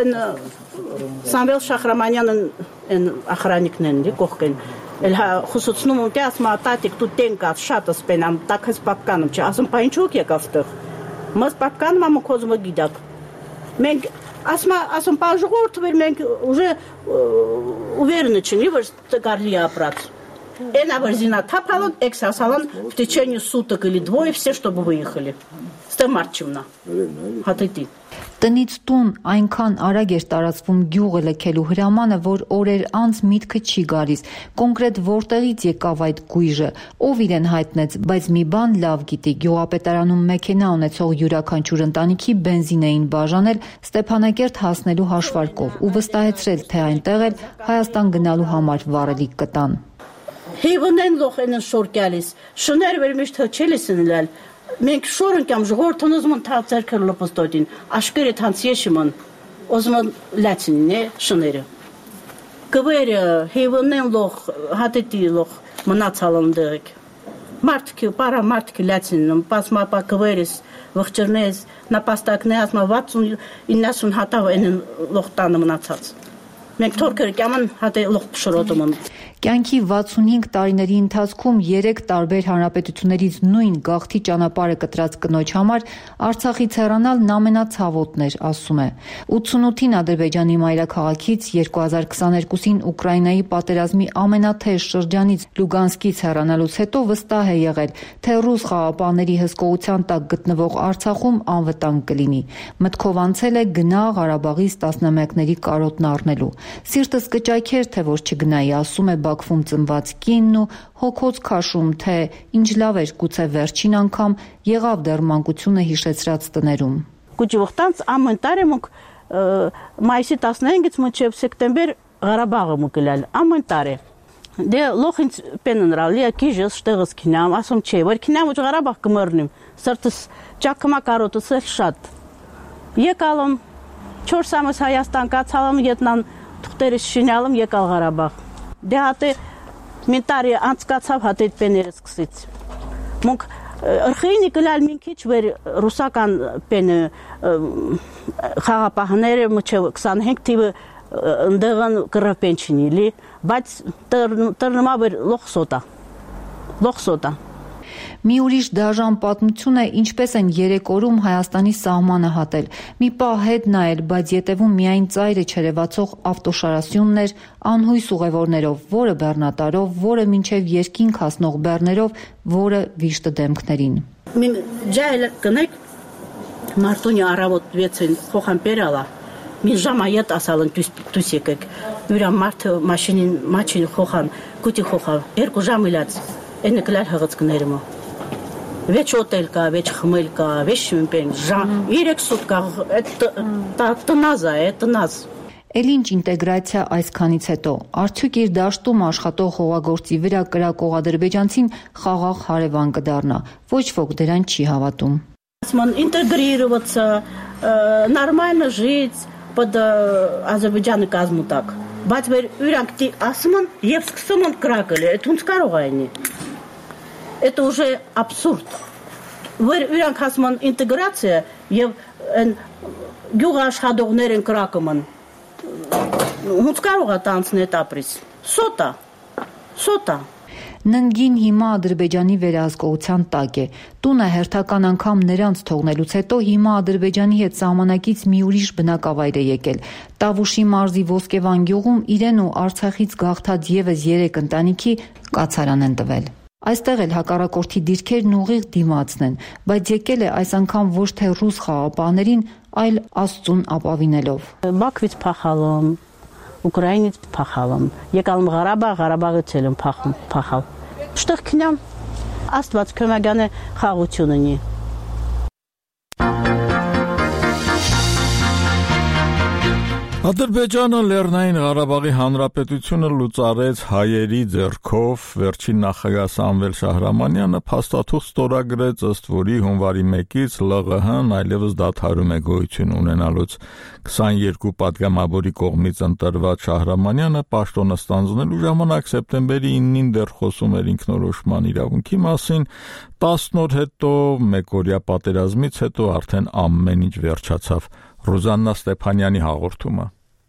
Самвел Шахраманян охранникнен, де кохкен. Эльха хусуцնում եմ ասում ատատիկ դու տենկած շատ ասպենամ տակս պատկանում չէ ասում բա ինչու եք եկավտեղ մս պատկանում եմ կոզմը գիտակ մենք ասում ասում բա ժողովուրդը վեր մենք уже уверены չնի որ կարելի է ապրած Էնա որ զինա թափալon էքսասալon в течение суток или двое все чтобы выехали ստե մարչումնա հատետի Տնից տուն այնքան արագ էր տարածվում գյուղը լքելու հրամանը, որ օրեր անց միտքը չի գալիս։ Կոնկրետ որտեղից եկավ այդ գույժը, ով իրեն հայտնեց, բայց մի բան լավ գիտի, գյուղապետարանում մեքենա ունեցող յուրաքանչյուր ընտանիքի բենզին էին բաժանել Ստեփանակերտ հասնելու հաշվարկով ու վստահեցրել, թե այնտեղ էլ Հայաստան գնալու համար վառելիք կտան։ Հիվնեն լոխեն շորկալիս, շներ վերմիշտ հչելիս նլալ Մենք շոր ընկամ ժողովրդն ուզում են թացերքել լոպստոտին, աշկերը թանց եշիմն, ուզում են լացինն է շները։ Կվերը, հիվնեն լող, հատետի լող, մնացալն դեղեք։ Մարդկի, պարա մարդկի լացինն, պասմապա կվերես, վղջրնես, նապաստակն է ասմա վաթսուն հատավ են լող տանը մնացած։ Մենք թորքերը կաման հատե լող պշրոտում են։ Կյանքի վաթսունհինգ տարիների ընթացքում երեք տարբեր հանրապետություններից նույն գաղթի ճանապարհը կտրած կնոջ համար Արցախից հեռանալն ամենացավոտն էր, ասում է։ ութսունութին Ադրբեջանի մայրաքաղաքից երկու հազար քսաներկուսին Ուկրաինայի պատերազմի ամենաթեժ շրջանից Լուգանսկից հեռանալուց հետո վստահ է եղել, թե ռուս խաղապահների հսկողության տակ գտնվող Արցախում անվտանգ կլինի։ Մտքով անցել է գնա Ղարաբաղից տասնամյակների կարոտն առնելու։ Սիրտս կճայքեր, թե որ չգնայի, ասում է Բաքվում ծնված կինն ու հոգոց քաշում, թե ինչ լավ էր գուցե վերջին անգամ եղավ դեռ մանկությունը հիշեցրած տներում։ Գուջուղտանց ամեն տարի մուկ մայիսի տասնհինգից մինչև սեպտեմբեր Ղարաբաղը մուկելալ ամեն տարի։ Դե լոխինց պեննրալի ակիժս շտեղս քինամ, ասում չէ, որ քինամ ու Ղարաբաղ կմեռնիմ։ Սրտս ճակկմա կարոտս էլ շատ։ Եկալım չորս ամիս Հայաստան կացալım ետնան թուղթերս շինալım եկալ Ղարաբաղ։ Դե հատե մինտարի անցկացավ հատե պեներս սկսից։ Մոնք ըրխինի կլալ մին քիչ վեր ռուսական պենը խաղապահները մոչև քսանհինգ թիվը ընդեղան կրապենչինիլի, բայց տրնմա վեր լոխսոտա։ Լոխսոտա։ Մի ուրիշ դաժան պատմություն է, ինչպես են երեք օրում Հայաստանի սահմանը հատել։ Մի պահ հետ նայել, բայց ետևում միայն ծայրը չերևացող ավտոշարասյունն էր, անհույս ուղևորներով, որը բեռնատարով, որը մինչև երկինք հասնող բեռներով, որը վիշտը դեմքներին։ Մին ջայլ կնեք մարտունի առավոտ վեցին խոխան պերալա։ Մին ժամայet ասալն դուս եկեք։ Ուրա մարդ մաշինին մաչին խոխան, կուտի խոխա, երկու ժամ իլած։ Էնը կլալ հղծկներում։ Վեչ օտել կա, վեչ խմել կա, վեչ շմպեն, ժան, երեք սուտ կա, տնազ է, տնազ։ Էլ ինչ ինտեգրացիա այսքանից հետո, արդյոք իր դաշտում աշխատող հողագործի վրա կրակող ադրբեջանցին խաղաղ հարևան կդառնա, ոչ ոք դրան չի հավատում։ Ասում ինտեգրироваться, նորմально жить под Ադրբեջանի կազմու տակ։ Բայց վեր ուրանք ասում են եւ սկսում են կրակել, այդ ոնց կարող է լինի։ Это уже абсурд. Վեր ուրանք ասում են ինտեգրացիա եւ գյուղաշխատողներն կրակում են։ Ոնց կարող է տանցնել ապրիս։ Սոտա։ Սոտա։ Ննգին հիմա Ադրբեջանի վերահսկողության տակ է։ Տունը հերթական անգամ նրանց թողնելուց հետո հիմա Ադրբեջանի հետ սահմանակից մի ուրիշ բնակավայր է եկել։ Տավուշի մարզի Ոսկեվան գյուղում իրեն ու Արցախից գաղթած եւս երեք ընտանիքի կացարան են տվել։ Այստեղ էլ հակառակորդի դիրքերն ուղիղ դիմացն են, բայց եկել է այս անգամ ոչ թե ռուս խաղապահներին, այլ Աստծուն ապավինելով։ Բաքվից փախալım, Ուկրաինից փախալım, եկալım Ղարաբաղ, Ղարաբաղից եմ փախում, փախալ։ Շտեղ քնամ Աստված կոմագանը խաղություն ունի։ Ադրբեջանը Լեռնային Ղարաբաղի Հանրապետությունը լուծարեց հայերի ձեռքով, վերջին նախագահ Սամվել Շահրամանյանը փաստաթուղթ ստորագրեց, ըստ որի հունվարի մեկից Լ Ղ Հ-ն այլևս դադարում է գոյություն ունենալուց։ քսաներկու պատգամավորի կողմից ընտրված Շահրամանյանը պաշտոնը ստանձնելու ժամանակ սեպտեմբերի իննին դեռ խոսում էր ինքնորոշման իրավունքի մասին, տասն օր հետո, մեկօրյա պատերազմից հետո արդեն ամեն ինչ վերջացավ։ Ռուզաննա Ստեփանյանի հաղորդումը։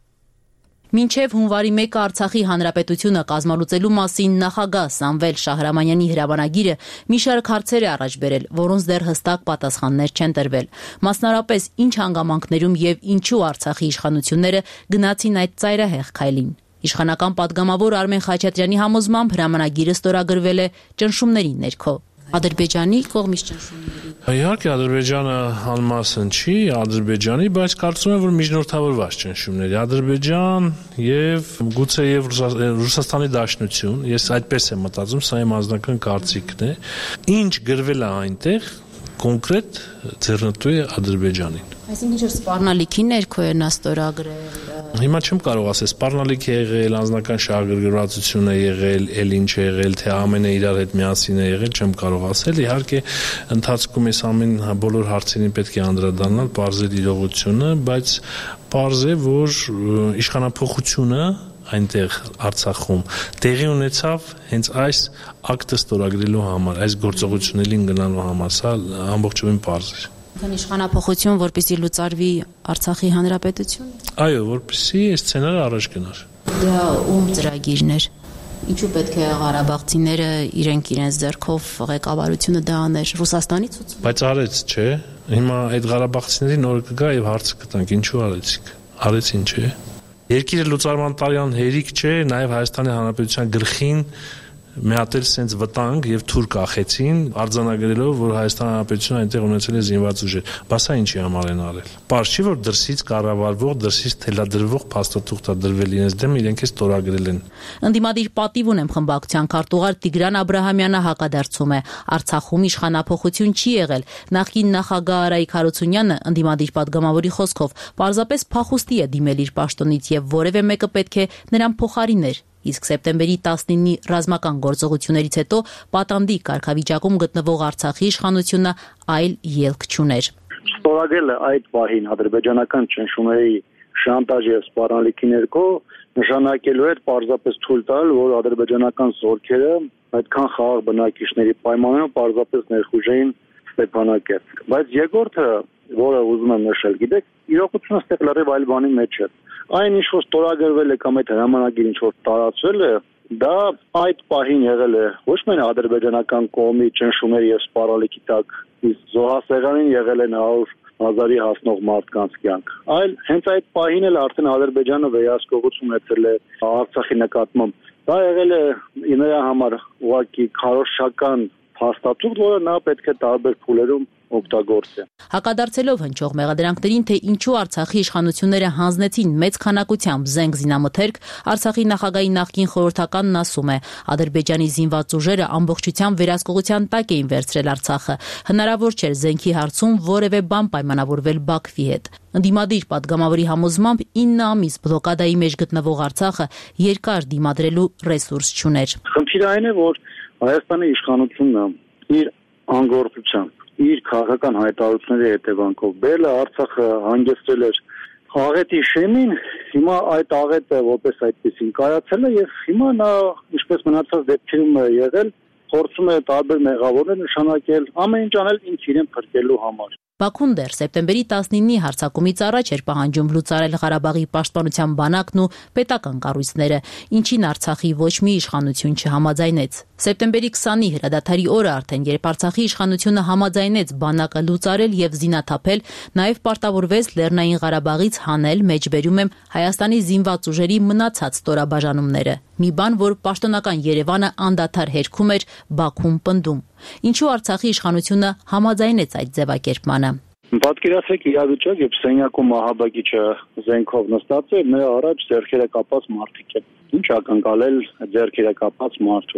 Մինչև հունվարի մեկը Արցախի հանրապետությունը կազմալուծելու մասին նախագահ Սամվել Շահրամանյանի հրամանագիրը մի շարք հարցեր է առաջ բերել, որոնց դեռ հստակ պատասխաններ չեն տրվել։ Մասնարապես ինչ հանգամանքներում եւ ինչու Արցախի իշխանությունները գնացին այդ ծայրահեղ քայլին։ Իշխանական պատգամավոր Արմեն Խաչատրյանի համոզմամբ հրամանագիրը ստորագրվել է ճնշումների ներքո։ Ադրբեջանի կողմից ճնշումների։ Իհարկե Ադրբեջանը անմասն չի, Ադրբեջանի, բայց կարծում եմ, որ միջնորդավորված ճնշումների Ադրբեջան եւ գուցե եւ Ռուսաստանի Դաշնություն, ես այդպես եմ մտածում, սա իմ անձնական կարծիքն է, ինչ գրվել է այնտեղ կոնկրետ ձեռնտու է Ադրբեջանին։ Այսինքն ինչ սպառնալիքի ներքո է նա ստորագրել։ Հիմա չեմ կարող ասել, սպառնալիք է եղել, անձնական շահագրգռվածություն է եղել, էլ ինչ է եղել, թե ամենը իրար հետ միասին է եղել, չեմ կարող ասել։ Իհարկե, ընթացքում էս ամեն բոլոր հարցերին պետք է անդրադառնալ, բարձր իրողությունը, բայց պարզ է, որ իշխանափոխությունը այնտեղ Արցախում տեղի ունեցավ հենց այս ակտը ստորագրելու համար, այս գործողություններին գնալու համար, սա ամբողջովին պարզ է։ Քան իշխանափոխություն, որպեսզի լուծարվի Արցախի հանրապետությունը։ Այո, որպեսզի այս սցենարը առաջ գնար։ Դա ում ծրագիրն էր։ Ինչու պետք է ղարաբաղցիները իրենք իրենց ձեռքով ղեկավարությունը դա աներ, Ռուսաստանի ցույց։ Բայց արեց, չէ։ Հիմա այդ ղարաբաղցիների նորը կգա եւ հարցը կտանք, ինչու արեցիք։ Արեցին, չէ։ Երկիրը լուծարման տարյան հերիք չէ, նաև Հայաստանի Հանրապետության գլխին մի հատ էլ սենց վտանգ եւ թուր կախեցին, արձանագրելով, որ Հայաստանի Հանրապետությունը այնտեղ ունեցել է զինված ուժեր։ Բա սա ինչի համար են արել։ Պարզ չի, որ դրսից կառավարվող, դրսից թելադրվող փաստաթուղթ է դրվել իրենց դեմ, իրենք է ստորագրել են։ Ընդդիմադիր պատիվ ունեմ խմբակցության քարտուղար Տիգրան Աբրահամյանը հակադարձում է։ Արցախում իշխանափոխություն չի եղել։ Նախկին նախագահ Արայիկ Հարությունյանը ընդդիմադիր պատգամավորի խոսքով պարզապես փախուստի է դիմել իր պաշտոնից եւ որևէ մեկը պետք է նրան փոխարիներ։ Իսկ սեպտեմբերի տասնինի ռազմական գործողություններից հետո պատանդի կարգավիճակում գտնվող Արցախի իշխանությունը այլ ելք չուներ։ Ստորագրել է այդ պահին ադրբեջանական ճնշումների շանտաժ եւ սպառնալիքի ներքո նշանակելու էր պարզապես թույլ տալ, որ ադրբեջանական զորքերը այդքան խաղաղ բնակիչների պայմաններով պարզապես ներխուժեին Ստեփանակերտ։ Բայց երկրորդը, որը ուզում եմ նշել, գիտեք, իրողությունը ստեղ լրիվ այլ բանի մեջ է։ Այն ինչ որ ստորագրվել է կամ այդ հրամանագիրը ինչ որ տարածվել է, դա այդ պահին եղել է ոչ միայն ադրբեջանական կողմի ճնշումների եւ սպառնալիքի տակ, իսկ զոհասեղանին եղել են հարյուր հազարի հասնող մարդկանց կյանք, այլ հենց այդ պահին էլ արդեն Ադրբեջանը վերահսկողություն ունեցել է Արցախի նկատմամբ։ Դա եղել է նրա համար ուղղակի քարոզչական փաստաթուղթ, որը նա պետք է տարբեր փուլերում օգտագործի։ Հակադարձելով հնչող մեղադրանքներին, թե ինչու Արցախի իշխանությունները հանձնեցին մեծ քանակությամբ զենք զինամթերք, Արցախի նախագահի նախկին խորհրդականն ասում է, Ադրբեջանի զինված ուժերը ամբողջությամբ վերահսկողության տակ էին վերցրել Արցախը։ Հնարավոր չէր զենքի հարցում որևէ բան պայմանավորվել Բաքվի հետ։ Ընդդիմադիր պատգամավորի համոզմամբ ինը ամիս բլոկադայի մեջ գտնվող Արցախը երկար դիմադրելու ռեսուրս չուներ։ Խնդիրը այն է, որ Հայաստանի իշխանությունը իր անգործությամբ իր քաղաքական հայտարարությունների հետևանքով բերել է Արցախը հանգեցրել էր աղետի շեմին, հիմա այդ աղետը որպես այդպեսին կայացել է եւ հիմա նա ինչպես մնացած դեպքերում է եղել, փորձում է տարբեր մեղավորներ նշանակել, ամեն ինչ անել ինքն իրեն փրկելու համար։ Բաքուն դեռ սեպտեմբերի տասնինի հարձակումից առաջ էր պահանջում լուծարել Ղարաբաղի պաշտպանության բանակն ու պետական կառույցները, ինչին Արցախի ոչ մի իշխանություն չհամաձայնեց։ Սեպտեմբերի քսանի հրադադարի օրը արդեն, երբ Արցախի իշխանությունը համաձայնեց բանակը լուծարել եւ զինաթափել, նաեւ պարտավորվեց Լեռնային Ղարաբաղից հանել, մեջբերում եմ, Հայաստանի զինված ուժերի մնացած ստորաբաժանումները։ Մի բան, որ պաշտոնական Երևանը անդադար հերքում էր, Բաքուն պնդում։ Ինչու Արցախի իշխանությունը համաձայնեց այդ ձևակերպմանը։ Պատկերացրեք իրավիճակ, երբ սենյակում ահաբեկիչը զենքով նստած է, նրա առաջ ձեռքերը կապած մարդիկ են։ Ինչ ակնկալել ձեռքերը կապած մարդուց։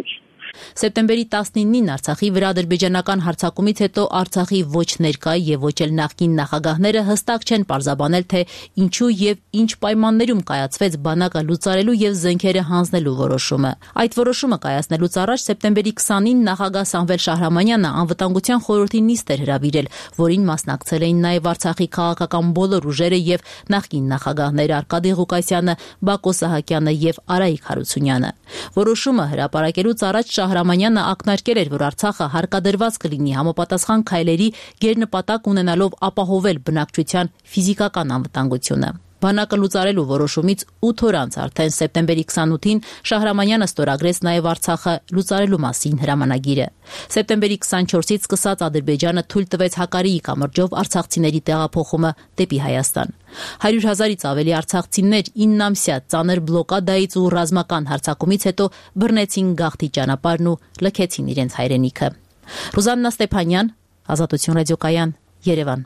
Սեպտեմբերի տասնինին Արցախի վրա ադրբեջանական հարձակումից հետո Արցախի ոչ ներկայ եւ ոչ էլ նախկին նախագահները հստակ չեն պարզաբանել, թե ինչու եւ ինչ պայմաններում կայացվեց բանակը լուծարելու եւ զենքերը հանձնելու որոշումը։ Այդ որոշումը կայացնելուց առաջ սեպտեմբերի քսանին նախագահ Սամվել Շահրամանյանը անվտանգության խորհրդի նիստ էր հրավիրել, որին մասնակցել էին նաեւ Արցախի քաղաքական բոլոր ուժերը եւ նախկին նախագահներ Արկադի Ղուկասյանը, Բակո Սահակյանը եւ Արայիկ Հարությունյանը։ Որոշումը հրապարակելուց առաջ Շահրամանյանը ակնարկել էր, որ Արցախը հարկադրված կլինի համապատասխան քայլերի գերնպատակ ունենալով ապահովել բնակչության ֆիզիկական անվտանգությունը։ Բանակը լուծարելու որոշումից ութ օր անց արդեն սեպտեմբերի քսանութին Շահրամանյանը ստորագրեց նաև Արցախը լուծարելու մասին հրամանագիրը։ Սեպտեմբերի քսանչորսից սկսած Ադրբեջանը թույլ տվեց Հակարիի կամրջով արցախցիների տեղափոխումը դեպի Հայաստան։ Հարյուր հազարից ավելի արցախցիներ իննամսյա ծանր բլոկադայից ու ռազմական հարձակումից հետո բռնեցին գաղթի ճանապարհն ու լքեցին իրենց հայրենիքը։ Ռուզաննա Ստեփանյան, Ազատություն ռադիոկայան, Երևան։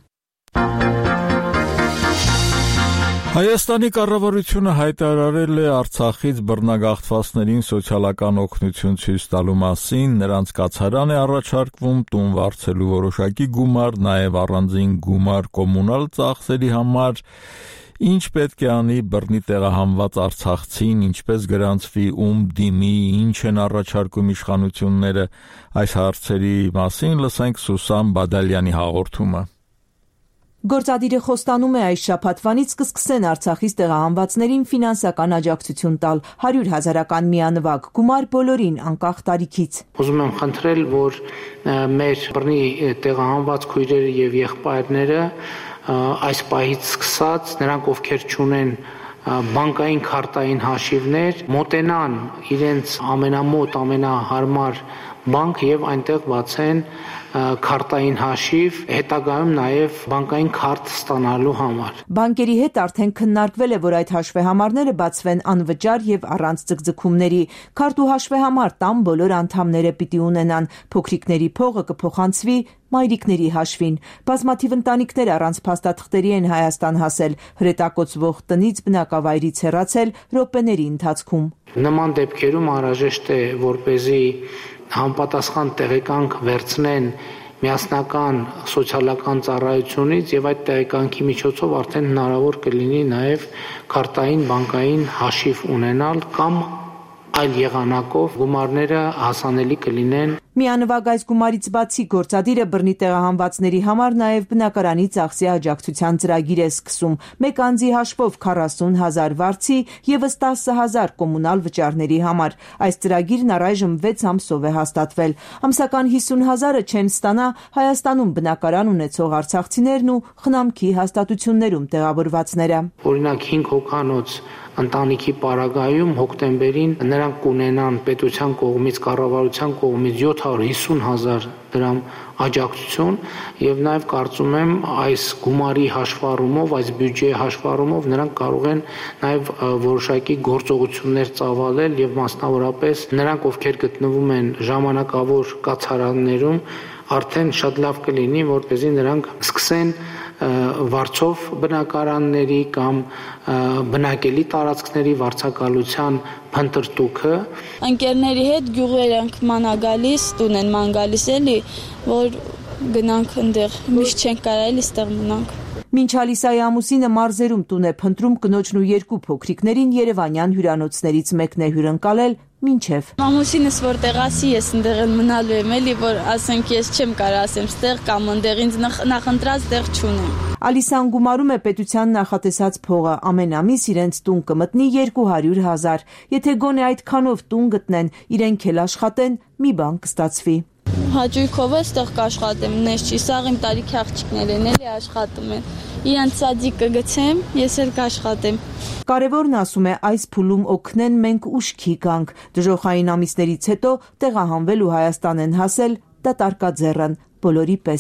Հայաստանի կառավարությունը հայտարարել է Արցախից բռնագաղթվածներին սոցիալական օգնություն ցույց տալու մասին, նրանց կացարան է առաջարկվում տուն վարձելու որոշակի գումար, նաև առանձին գումար կոմունալ ծախսերի համար, ինչ պետք է անի բռնի տեղահանված արցախցին, ինչպես գրանցվի, ում դիմի, ինչ են առաջարկում իշխանությունները, այս հարցերի մասին լսենք Սուսան Բադալյանի հաղորդումը։ Գործադիրը խոստանում է այս շաբաթվանից կսկսեն Արցախից տեղահանվածներին ֆինանսական աջակցություն տալ հարյուր հազարական միանվագ գումար բոլորին անկախ տարիքից։ Ուզում եմ խնդրել, որ մեր բռնի տեղահանված քույրերը եւ եղբայրները այս պահից սկսած նրանք ովքեր չունեն բանկային քարտային հաշիվներ մոտենան իրենց ամենամոտ ամենահարմար բանկ եւ այնտեղ բացեն քարտային հաշիվ, հետագայում նաև բանկային քարտ ստանալու համար։ Բանկերի հետ արդեն քննարկվել է, որ այդ հաշվեհամարները բացվեն անվճար եւ առանց ձգձգումների։ Քարտ ու հաշվեհամար տան բոլոր անդամները պիտի ունենան, փոքրիկների փողը կփոխանցվի մայրիկների հաշվին։ Բազմաթիվ ընտանիքներ առանց փաստաթղթերի են Հայաստան հասել, հրետակոծվող տնից բնակավայրից հեռացել րոպեների ընթացքում։ Նման դեպքերում անհրաժեշտ է, որպեսզի համապատասխան տեղեկանք վերցնեն միասնական սոցիալական ծառայությունից եւ այդ տեղեկանքի միջոցով արդեն հնարավոր կլինի նաեւ քարտային բանկային հաշիվ ունենալ կամ այլ եղանակով գումարները հասանելի կլինեն։ Միանվագ այս գումարից բացի գործադիրը բռնի տեղահանվածների համար նաև բնակարանի ծախսի աջակցության ծրագիր է սկսում։ Մեկ անձի հաշվով քառասուն հազար վարձի եւս տասը հազար կոմունալ վճարների համար։ Այս ծրագիրն առայժմ վեց ամսով է հաստատվել։ Ամսական հիսուն հազարը չեն ստանա Հայաստանում բնակարան ունեցող արցախցիներն ու խնամքի հաստատություններում տեղավորվածները։ Օրինակ հինգ հոգանոց ընտանիքի պարագայում հոկտեմբերին նրանք կունենան պետության կողմից, կառավարության կողմից յոթ հարյուր հիսուն հազար դրամ աջակցություն եւ նաեւ կարծում եմ այս գումարի հաշվառումով, այս բյուջեի հաշվառումով նրանք կարող են նաեւ որոշակի գործողություններ ծավալել եւ մասնավորապես նրանք, ովքեր գտնվում են ժամանակավոր կացարաններում, արդեն շատ լավ կլինի, որպեսզի նրանք սկսեն վարձով բնակարանների կամ բնակելի տարածքների վարձակալության փնտրտուքը։ Ընկերների հետ գյուղեր ենք մանա գալիս, տուն են ման գալիս էլի, որ գնանք այնտեղ, միշտ չենք կարա էլի ստեղ մնանք։ Մինչ Ալիսայի ամուսինը մարզերում տուն է փնտրում, կնոջն ու երկու փոքրիկներին երևանյան հյուրանոցներից մեկն է հյուրընկալել մինչև։ Ամուսինս որտեղ ասի, ես այնտեղ մնալու եմ էլի, որ ասենք ես չեմ կարող ասեմ ստեղ կամ այնտեղ ինձ նախընտրած տեղ չունեմ։ Ալիսան գումարում է պետության նախատեսած փողը, ամեն ամիս իրենց տուն կմտնի երկու հարյուր հազար։ Եթե գոնե այդքանով տուն գտնեն, իրենք էլ աշխատեն, մի բան կստացվի։ Հաճույքով էստեղ կաշխատեմ, նես չի, սաղ իմ տարիքի աղջիկներ են էլի աշխատում են։ Իրանց սադիկ կգցեմ, ես էլ կաշխատեմ։ Կարևորն ասում է, այս փուլում օգնեն մենք ուշքի գանք։ Դժոխային ամիսներից հետո տեղահանվել ու Հայաստան են հասել դատարկաձեռն բոլորի պես։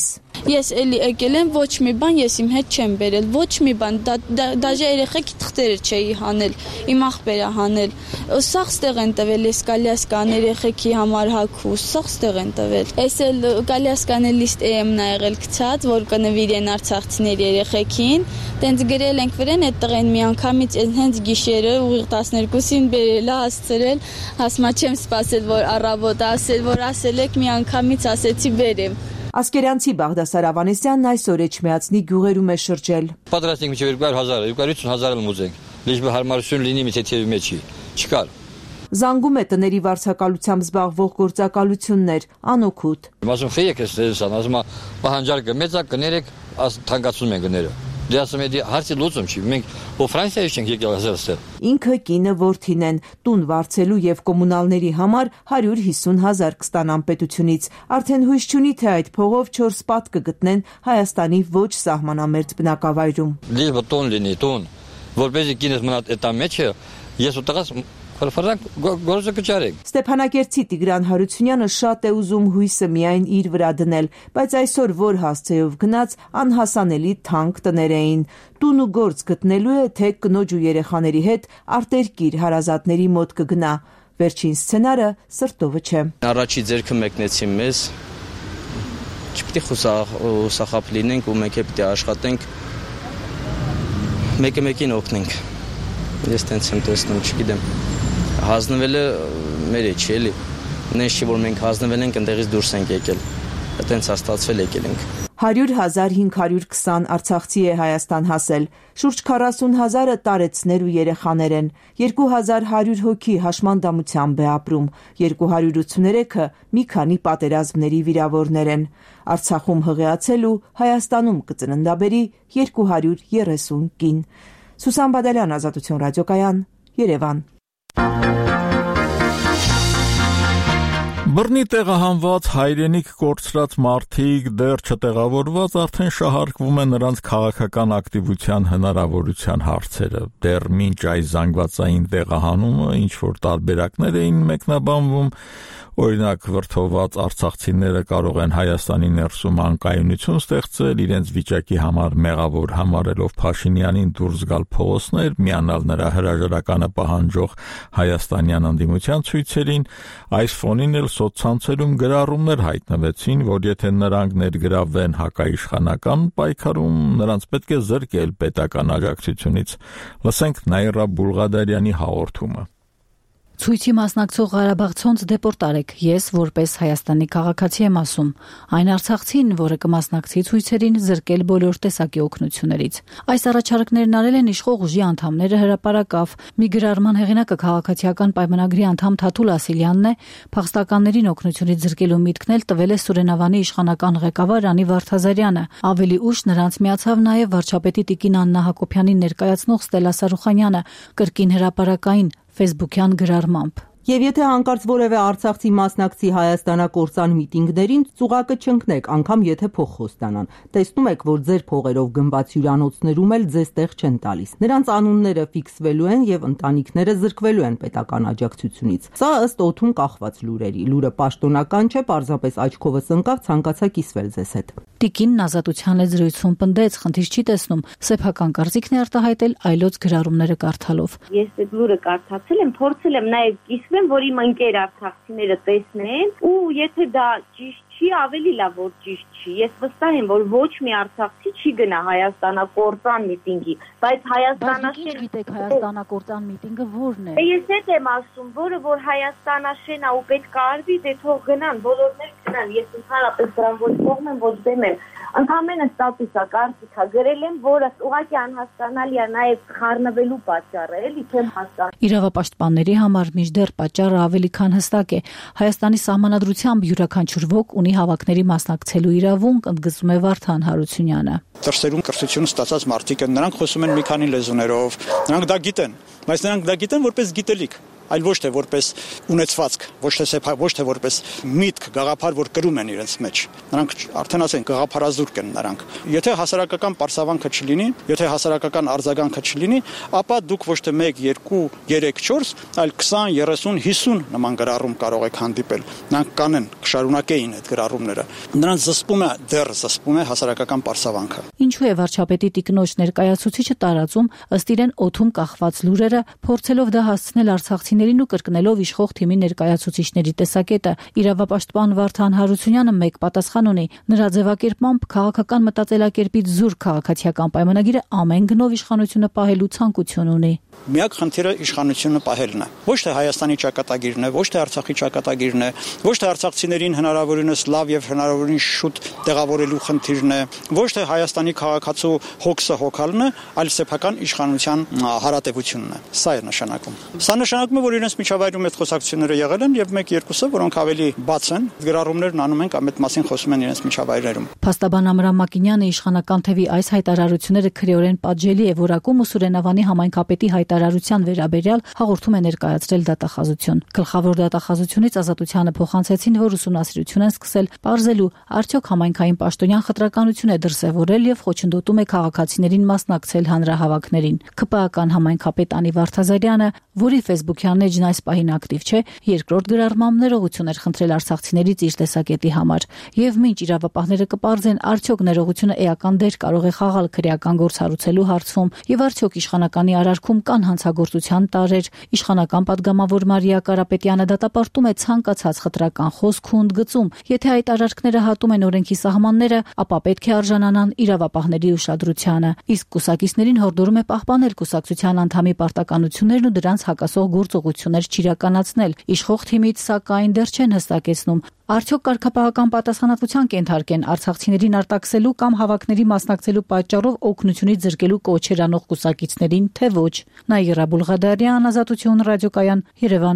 Ես էլի եկել եմ, ոչ մի բան ես իմ հետ չեմ բերել, ոչ մի բան, դաժե երեխեքի թղթերը չէի հանել, իմ աղբերա հանել։ Սաղ ստեղ են տվել, ես կալյասկան երեխեքի համար հագու, սաղ ստեղ են տվել։ Ես էլ կալյասկանը լիստ եմ նայել գցած, որ կնվիրեն արցախցիներ երեխեքին, տենց գրել ենք վրան այդ տղեն մի անգամից հենց գիշերը ուղիղ տասներկուսին բերել, հասցրել, հասմա չեմ սպասել, որ առավոտ ասել, որ ասել եք մի անգամից ասեցի բերեմ։ Ասկերյանցի Բաղդասար Ավանեսյանն այսօր Էջմիածնի գյուղերում է շրջել։ Պատրաստ ենք մինչև երկու հազար, երկու հարյուր հազար էլ մուզենք։ Լիճ հարմարություն լինի մի թեթևի մեջի։ Չկար։ Զանգում է տների վարձակալությամբ զբաղվող գործակալություններ, անօգուտ։ Ասում խի եք էստեսան, ասում պահանջարկը մեծ է, կներեք, թանկացնում են գները։ Դե ասում եմ, հարցի լուծում չի։ Մենք ո Ֆրանսիայից ենք եկել ասել։ Ինքը կինը որդին են, տուն վարձելու եւ կոմունալների համար հարյուր հիսուն հազար կստանան պետությունից։ Արդեն հույս չունի, թե այդ փողով չորս պատ կգտնեն Հայաստանի ոչ սահմանամերձ բնակավայրում։ Լիճ տուն լինի, տուն, որպեսզի կինս մնա այդ մեջը, ես ուտղաս Ստեփանակերտցի Տիգրան Հարությունյանը շատ է ուզում հույսը միայն իր վրա դնել, բայց այսօր որ հասցեով գնաց անհասանելի թանկ տներ էին։ Տուն ու գործ գտնելու է, թե կնոջ ու երեխաների հետ արտերկիր հարազատների մոտ կգնա։ Վերջին սցենարը սրտովը չէ։ Առաջի ձերքը մեկնեցի մեզ։ Չպետք է խուսախապ լինենք ու մեկ է պետք է աշխատենք։ Մեկը մեկին օգնենք։ Ես տենց եմ տեսնում, չգիտեմ։ Հանձնվելը մեր է չի էլի։ Նենց չի, որ մենք հանձնվել ենք, ընդեղից դուրս ենք եկել։ Այդտենց հաստատվել եկել ենք։ հարյուր հազար հինգ հարյուր քսան արցախցի է Հայաստան հասել։ Շուրջ քառասուն հազարը տարեցներ ու երեխաներ են։ երկու հազար հարյուր հոգի հաշմանդամությամբ է ապրում։ երկու հարյուր ութսուներեքը մի քանի պատերազմների վիրավորներ են։ Արցախում հղիացել ու Հայաստանում կծննդաբերի երկու հարյուր երեսուն կին։ Սուսան Բադալյան, Ազատություն ռադիոկայան, Երևան։ Բռնի տեղահանված հայրենիք կորցրած մարդիկ դեռ չտեղավորված արդեն շահարկվում է նրանց քաղաքական ակտիվության հնարավորության հարցերը։ Դեռ մինչ այս զանգվածային տեղահանումը ինչ որ տարբերակներ էին մեկնաբանվում, օրինակ վրթոված արցախցիները կարող են Հայաստանի ներսում անկայունություն ստեղծել, իրենց վիճակի համար մեղավոր համարելով Փաշինյանին դուրս գալ փողոցներ, միանալ նրա հրաժարականը պահանջող հայաստանյան ընդդիմության ցույցերին, այս ֆոնին էլ սոցցանցերում գրառումներ հայտնվեցին, որ եթե նրանք ներգրավվեն հակաիշխանական պայքարում, նրանց պետք է զրկել պետական աջակցությունից։ Լսենք Նաիրա Բուլղադարյանի հաղորդումը։ Ցույցի մասնակցող Ղարաբաղցոնց դեպորտ արեք, ես որպես Հայաստանի քաղաքացի եմ ասում, այն արցախցին, որը կմասնակցի ցույցերին, զրկել բոլոր տեսակի օգնություններից։ Այս առաջարկներն արել են իշխող ուժի անդամները հրապարակավ։ Մի գրառման հեղինակը քաղաքացիական պայմանագրի անդամ Թաթուլ Ասիլյանն է, փախստականներին օգնությունից զրկելու միտքն էլ տվել է Սուրենավանի իշխանական ղեկավար Անի Վարդազարյանը։ Ավելի ուշ նրանց միացավ նաև վարչապետի տիկին Աննա Հակոբյանին ներկայացնող Ստելա Սարուխանյանը, կրկին հրապարակային ֆեյսբուքյան գրառմամբ։ Եվ եթե հանկարծ որևէ արցախցի մասնակցի հայաստանակործան միտինգներին, ծուղակը չընկնեք, անգամ եթե փող խոստանան։ Տեսնում եք, որ ձեր փողերով գնված հյուրանոցներում էլ ձեզ տեղ չեն տալիս։ Նրանց անունները ֆիքսվելու են եւ ընտանիքները զրկվելու են պետական աջակցությունից։ Սա ըստ օդում կախված լուրերի։ Լուրը պաշտոնական չէ, պարզապես աչքովս ընկավ, ցանկացա կիսվել ձեզ հետ։ Տիկինն Ազատության լեզրույթում պնդեց, խնդիր չի տեսնում, սեփական կարծիքն է արտահայտել այլոց գրառումները կարդալով։ Ես այդ լուրը կարդացել եմ, փորձել եմ նաեւ կիսվել, որ իմ ընկեր արցախցիները տեսնեն, ու եթե դա ճիշտ չի, ավելի լավ որ ճիշտ չի։ Ես վստահ եմ, որ ոչ մի արցախցի չի գնա հայաստանակործան միտինգի, բայց հայաստանաշեն գիտեք հայաստանակործան միտինգը որն է։ Ես այդ եմ ասում, որը որ հայաստանաշեն է ու պետք է արվի, դե թող գնան, բոլորներ գնան։ Ես ընդհանրապես դրան ոչ կողմ եմ, ոչ դեմ եմ։ Ընդհանրապես ստատուսա, կարծիքա գրել եմ, որը ուղղակի անհասկանալի է նաև խառնվելու պատճառը, էլի չեմ հասկանում։ Իրավապաշտպանների համար մինչդեռ պատճառը ավելի քան հստակ է։ Հայաստանի սահմանադրությամբ յուրաքանչյուր ոք ունի հավաքների մասնակցելու իրավունք, ընդգծում է Վարդան Հարությունյանը։ Դրսերում կրթություն ստացած մարդիկ են, նրանք խոսում են մի քանի լեզուներով, նրանք դա գիտեն, բայց նրանք դա գիտեն որպես գիտելիք։ այլ ոչ թե որպես ունեցվածք, ոչ թե սեփակ, ոչ թե որպես միտք, գաղափար, որ կրում են իրենց մեջ։ Նրանք արդեն ասեն գաղափարազուրկ են նրանք։ Եթե հասարակական պարսավանքը չլինի, եթե հասարակական արձագանքը չլինի, ապա դուք ոչ թե մեկ, երկու, երեք, չորս, այլ քսան, երեսուն, հիսուն նման գրառում կարող եք հանդիպել։ Նրանք կանեն, կշարունակեին այդ գրառումները։ Նրանց զսպում է, դեռ զսպում է հասարակական պարսավանքը։ Ինչու է վարչապետի տիկնոջ ներկայացուցիչը տարածում ըստ իրեն օդում կախված լուրերը, փորձելով դա հասցնել արցախցիներին ու կրկնելով իշխող թիմի ներկայացուցիչների տեսակետը։ Իրավապաշտպան Վարդան Հարությունյանը մեկ պատասխան ունի. նրա ձևակերպմամբ քաղաքական մտածելակերպից զուրկ քաղաքացիական պայմանագիրը ամեն գնով իշխանությունը պահելու ցանկություն ունի։ Միակ խնդիրը իշխանությունը պահելն է։ Ոչ թե Հայաստանի ճակատագիրն է, ոչ թե Արցախի ճակատագիրն է, ոչ թե արցախցիներին հնարավորինս լավ եւ հնարավորինս շուտ տեղավորելու խնդիրն է, ոչ թե Հայաստանի քաղաքացու հոգսը հոգալն է, այլ սեփական իշխանության հարատևությունն է։ Սա է նշանակում։ Սա նշանակում է, որ իրենց միջավայրում այդ խոսակցությունները եղել են եւ մեկ-երկուսը, որոնք ավելի բաց են, գրառումներն անում են կամ այդ մասին խոսում են իրենց միջավայրերում։ Փաստաբան Ամրամ Մակինյանը իշխանական թևի այս հայտարարությունները քրեորեն պատժելի է որակում ու Սուրենավանի համայնքապետի հայտարարության վերաբերյալ հաղորդում է ներկայացրել դատախազություն։ Գլխավոր դատախազությունից Ազատությանը փոխանցեցին, որ ուսումնասիրություն են սկսել պարզելու արդյոք համայնքային պաշտոնյան խտրականություն է դրսևորել եւ խոչընդոտում է քաղաքացիներին մասնակցել հանրահավաքներին։ ՔՊԱ-ական համայնքապետ Անի Վարդազարյանը, որի Facebook-յան էջն այս պահին ակտիվ չէ, երկրորդ գրառմամբ ներողություն էր խնդրել արցախցիներից իր տեսակետի համար եւ մինչ իրավապահները կպարզեն արդյոք ներողությունը էական դեր կարող է խաղալ քրեական գործ հարուցելու հարցում եւ արդյոք իշխանականի արարքում կան հանցագործության տարրեր, իշխանական падգամավոր Մարիա Կարապետյանը դատապարտում է ցանկացած խտրական խոսք ու ընդգծում, եթե այդ արարքները հատում են օրենքի սահմանները, ապա պետք է արժանանան իրավապահների ուշադրությանը։ Իսկ կուսակիցներին հորդորում է պահպանել կուսակցության անդամի պարտականություններն ու դրանց հակասող գործողություններ չիրականացնել։ Իշխող թիմից սակայն դեռ չեն հստակեցնում, արդյոք կարգապահական պատասխանատվության կենթարկեն արցախցիներին արտաքսելու կամ հավաքների մասնակցելու պատճառով օգնությունից զրկելու կոչեր անող կուսակիցներին, թե ոչ։ Նաիրա Բուլղադարյան, Ազատություն ռադիոկայան, Երևան։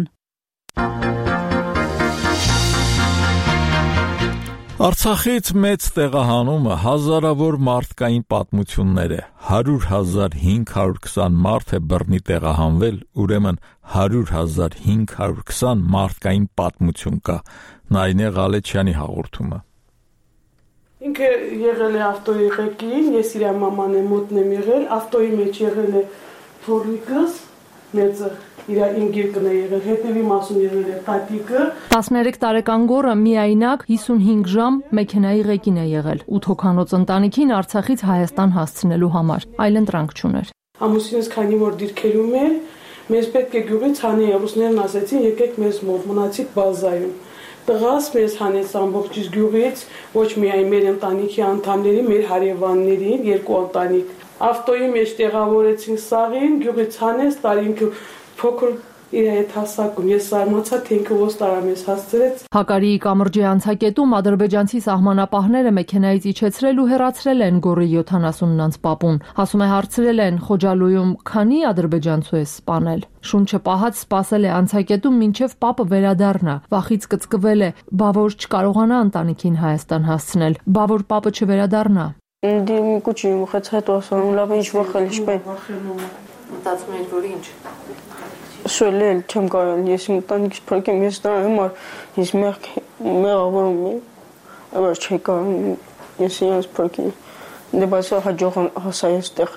Արցախից մեծ տեղահանումը հազարավոր մարդկային պատմություններ է։ հարյուր հազար հինգ հարյուր քսան մարդ է բռնի տեղահանվել, ուրեմն հարյուր հազար հինգ հարյուր քսան մարդկային պատմություն կա։ Նայինե Ղալեչյանի հաղորդումը։ Ինքը եղել է ավտոյի ղեկին, ես իր մաման եմ մոտն եմ եղել, ավտոյի մեջ եղել է փորիկս, մեծը իր ինգիրկն է եղել, հետևի մասում եղել է տատիկը։ տասներեք տարեկան գորը միայնակ հիսունհինգ ժամ մեքենայի ղեկին է եղել, ութ հոգանոց ընտանիքին Արցախից Հայաստան հասցնելու համար, այլ ընտրանք չուներ։ Ամուսինս քանի որ դիրքերում էր, մեզ պետք է գյուղից հանեին, ռուսներն ասեցին, եկեք մեզ մոտ, մնացիք բազայում։ Տղաս մեզ հանեց ամբողջ գյուղից, ոչ միայն մեր ընտանիքի անդամներին, մեր հարևաններին, երկու ընտանիք։ Ավտոյի մեջ տեղավորեցին սաղին, գյուղից հանեց, տարինքը փոքր իր հետ հասակում, ես զարմացա, թե ինքը ոնց տարա մեզ հասցրեց։ Հակարիի կամրջի անցակետում ադրբեջանցի սահմանապահները մեքենայից իջեցրել ու հեռացրել են գորի յոթանասունն անց պապուն։ Ասում է հարցրել են Խոջալույում քանի ադրբեջանցու է սպանել։ Շունչը պահած սպասել է անցակետում մինչև պապը վերադառնա։ Վախից կծկվել է, բա որ չկարողանա ընտանիքին Հայաստան հասցնել, բա որ պապը չվերադառնա։ Դի մի կուչի մխեց հետո ասում լավ ինչ վախել ինչպես։ Մտածում էր որ ինչ։ Շուլել չեմ կարող, ես իմ տանիքից փրկեմ, ես դա համար ես մեղ մեղավորում եմ, aber չի կարող, ես ինձ փրկեմ, դե բայց հաջող հասա այստեղ։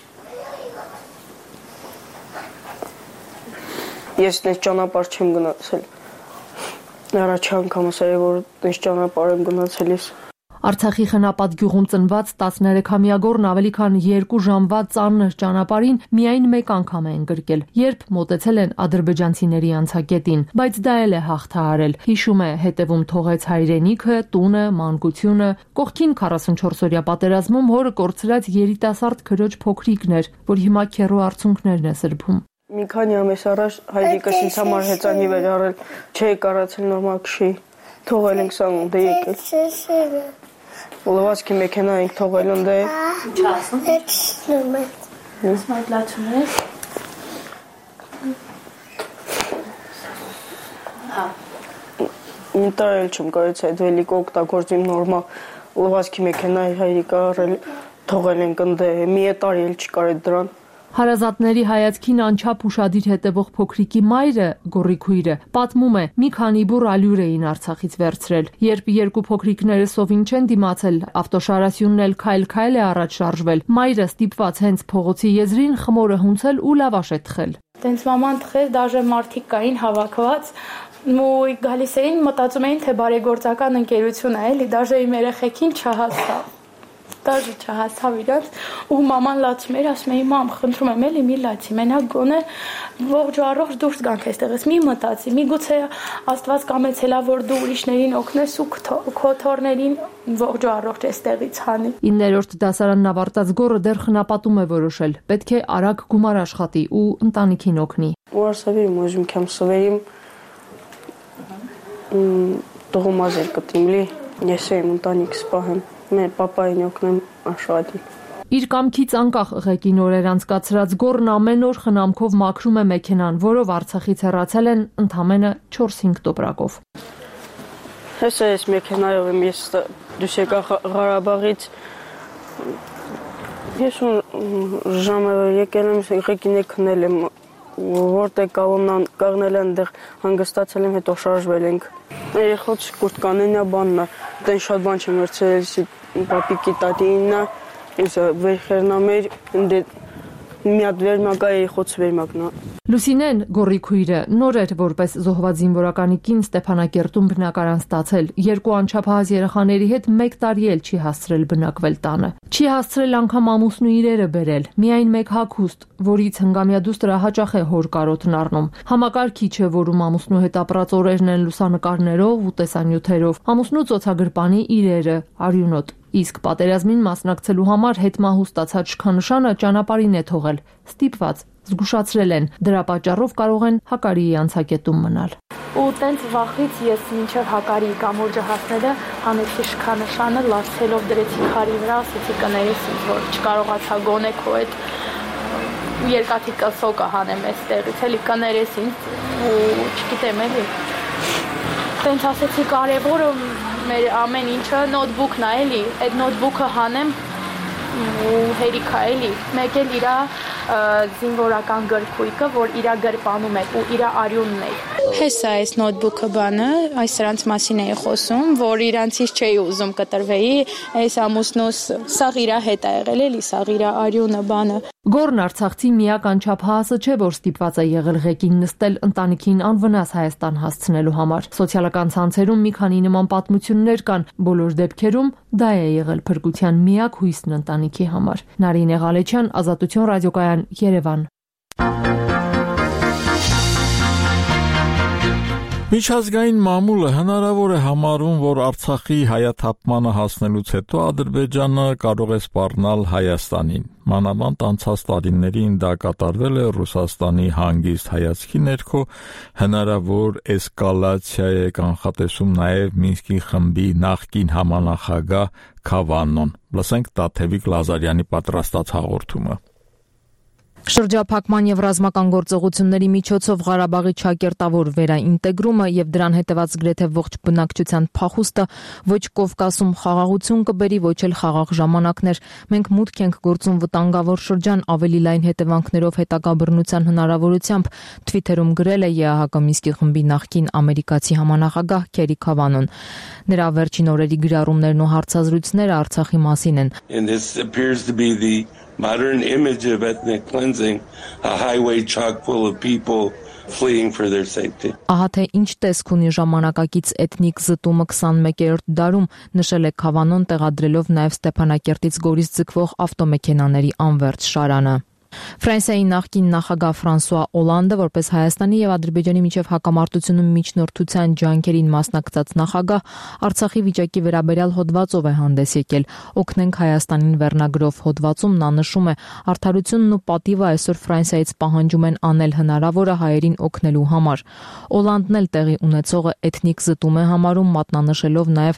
Ես դες ճանապարհ չեմ գնացել։ Առաջ անգամ ասա որ դες ճանապարհ եմ գնացել ես։ Արցախի խնապատ գյուղում ծնված տասներեքամյա գորն ավելի քան երկու ժամվա ծանր ճանապարհին միայն մեկ անգամ է ընկրկել, երբ մոտեցել են ադրբեջանցիների անցակետին, բայց դա էլ է հաղթահարել։ Հիշում է, հետևում թողեց հայրենիքը, տունը, մանկությունը, կողքին քառասունչորս-օրյա պատերազմում հորը կորցրած երիտասարդ քրոջ փոքրիկներ, որ հիմա քեռու արցունքներն է սրբում։ Մի քանի ամիս առաջ հայրիկս ինձ համար հեծանի վեր առել, չէի կարացել նորմալ քշի, թողել ենք սա ունդե եկել։ Լվացքի մեքենա ենք թողել ունդե։ Ինչ ասում։ Հեչնում է։ Սմայլացում է։ Հա։ Ինտա էլ չեմ կարեց այդ վելիկը օգտագործեմ նորմալ։ Լվացքի մեքենայի հայրիկը առել թողել ենք ունդե, մի տարի էլ չկար այդ դրան։ Հարազատների հայացքին անչափ ուշադիր հետևող փոքրիկի մայրը, Գոռիկույրը, պատմում է, մի քանի բուռ ալյուր էին Արցախից վերցրել։ Երբ երկու փոքրիկները սովին չեն դիմացել, ավտոշարասյունն էլ քայլ-քայլ է առաջ շարժվել, մայրը ստիպված հենց փողոցի եզրին խմորը հունցել ու լավաշ է թխել։ Տենց մաման թխեց, դաժե մարդիկ կային հավաքված, ու գալիս էին, մտածում էին, թե բարեգործական ընկերություն է, էլի, դաժե իմ երեխեքին չհասավ։ Դաժե չհասավ իրաց, ու մաման լացում էր, ասում էի, մամ, խնդրում եմ, էլի մի լացի, մենակ գոնե ողջ ու առողջ դուրս գանք այստեղից, մի մտածի, միգուցե Աստված կամեցել է, որ դու ուրիշներին օգնես ու քո թոռներին ողջ ու առողջ այստեղից հանի։ իններորդ դասարանն ավարտած Գոռը դեռ խնապատում է որոշել, պետք է արագ գումար աշխատի ու ընտանիքին օգնի։ Որսավի մոժում կամ սովերիմ տողոմազեր կտիմ լի, ես եմ ընտանիք սպահեմ, մեր պապային օգնեմ աշխատի։ Իր կամքից անկախ ղեկին օրեր անցկացրած Գոռն ամեն օր խնամքով մաքրում է մեքենան, որով Արցախից հեռացել են ընդամենը չորս-հինգ տոպրակով։ Հեսա ես մեքենայով եմ ես դուրս եկա Ղարաբաղից։ Ես ժամը եկել եմ ղեկինը քնել եմ, որտեղ կողմնան կաղնել են դեռ հանգստացել եմ, հետո շարժվել ենք։ Երեխոց կուրտկանենա բանն է, դեն շատ բան չեմ վերցրել, պապիկի տատինն է, ես վերխերնամեր, մի հատ վերմակա երեխոց վերմակն է։ Լուսինեն, Գոռիկույրը, նոր էր որպես զոհված զինվորականի կին Ստեփանակերտում բնակարան ստացել, երկու անչափահաս երեխաների հետ մեկ տարի էլ չի հասցրել բնակվել տանը։ Չի հասցրել անգամ ամուսնու իրերը բերել, միայն մեկ հագուստ, որից հնգամյա դուստրը հաճախ է հոր կարոտն առնում։ Համակարգիչ է, որում ամուսնու հետ ապրած օրերն են լուսանկարներով ու տեսանյութերով, ամուսնու ծոցագրպանի իրերը, արյունոտ։ Իսկ պատերազմին մասնակցելու համար հետմահու ստացած շքանշանը ճանապարհին է թողել, ստիպված, զգուշացրել են, դրա պատճառով կարող են Հակարիի անցակետում մնալ։ Ու տենց վախից ես մինչև Հակարիի կամուրջը հասնելը հանեցի շքանշանը, լացելով դրեցի քարի վրա, ասեցի կներես ինձ, որ չկարողացա գոնե քո այդ երկաթի կսոկը հանեմ այստեղից, էլի կներես ինձ ու չգիտեմ էլի։ Տենց ասեցի կարևորը մեր ամեն ինչը նոթբուքն է էլի, այդ նոթբուքը հանեմ ու հերիքա էլի, մեկ էլ իրա զինվորական գրքույկը, որ իրա գրպանում է ու իրա արյունն է։ Հեսա այս նոթբուքը բանը, այս սրանց մասին էի խոսում, որ իրանցից չէի ուզում կտրվեի, այս ամուսնուս սաղ իրա հետ է եղել էլի, սաղ իրա արյունը բանը։ Գոռն Արցախցի միակ անչափահասը չէ, որ ստիպված է եղել ղեկին նստել ընտանիքին անվնաս Հայաստան հասցնելու համար։ Սոցիալական ցանցերում մի քանի նման պատմություններ կան, բոլոր դեպքերում դա է եղել փրկության միակ հույսն ընտանիքի համար։ Նարինե Ղալեչյան, Ազատություն ռադիոկայան, Երևան։ Միջազգային մամուլը հնարավոր է համարում, որ Արցախի հայաթափմանը հասնելուց հետո Ադրբեջանը կարող է սպառնալ Հայաստանին։ Մանավանդ անցած տարիներին դա կատարվել է Ռուսաստանի հանգիստ հայացքի ներքո, հնարավոր էսկալացիա է կանխատեսում նաև Մինսկի խմբի նախկին համանախագահ Քավանոն։ Լսենք Տաթևիկ Լազարյանի պատրաստած հաղորդումը։ Շրջափակման եւ ռազմական գործողությունների միջոցով Ղարաբաղի ճակերտավոր վերաինտեգրումը եւ դրան հետեւած գրեթե ողջ բնակչության փախուստը ոչ Կովկասում խաղաղություն կբերի, ոչ էլ խաղաղ ժամանակներ։ Մենք մուտք ենք գործում վտանգավոր շրջան ավելի լայն հետևանքներով հետագա բռնության հնարավորությամբ, Twitter-ում գրել է ԵԱՀԿ Մինսկի խմբի նախկին ամերիկացի համանախագահ Քերի Քավանոն։ Նրա վերջին օրերի գրառումներն ու հարցազրույցները Արցախի մասին են։ Modern image of ethnic cleansing, a highway chock full of people fleeing for their safety. Ահա թե ինչ տեսք ունի ժամանակակից էթնիկ զտումը քսանմեկերորդ դարում, նշել է Քավանոն, տեղադրելով նաև Ստեփանակերտից Գորիս ձգվող ավտոմեքենաների անվերջ շարանը։ Ֆրանսիայի նախկին նախագահ Ֆրանսուଆ Օլանդը, որպես Հայաստանի եւ Ադրբեջանի միջև հակամարտությունում միջնորդության ջանքերին մասնակցած նախագահ, Արցախի վիճակի վերաբերյալ հոդվածով է հանդես եկել։ Օգնենք Հայաստանին վերնագրով հոդվածում նա նշում է. արդարությունն ու պատիվը այսօր Ֆրանսիայից պահանջում են անել հնարավորը հայերին օգնելու համար։ Օլանդն էլ տեղի ունեցողը էթնիկ զտում է համարում, մատնանշելով նաև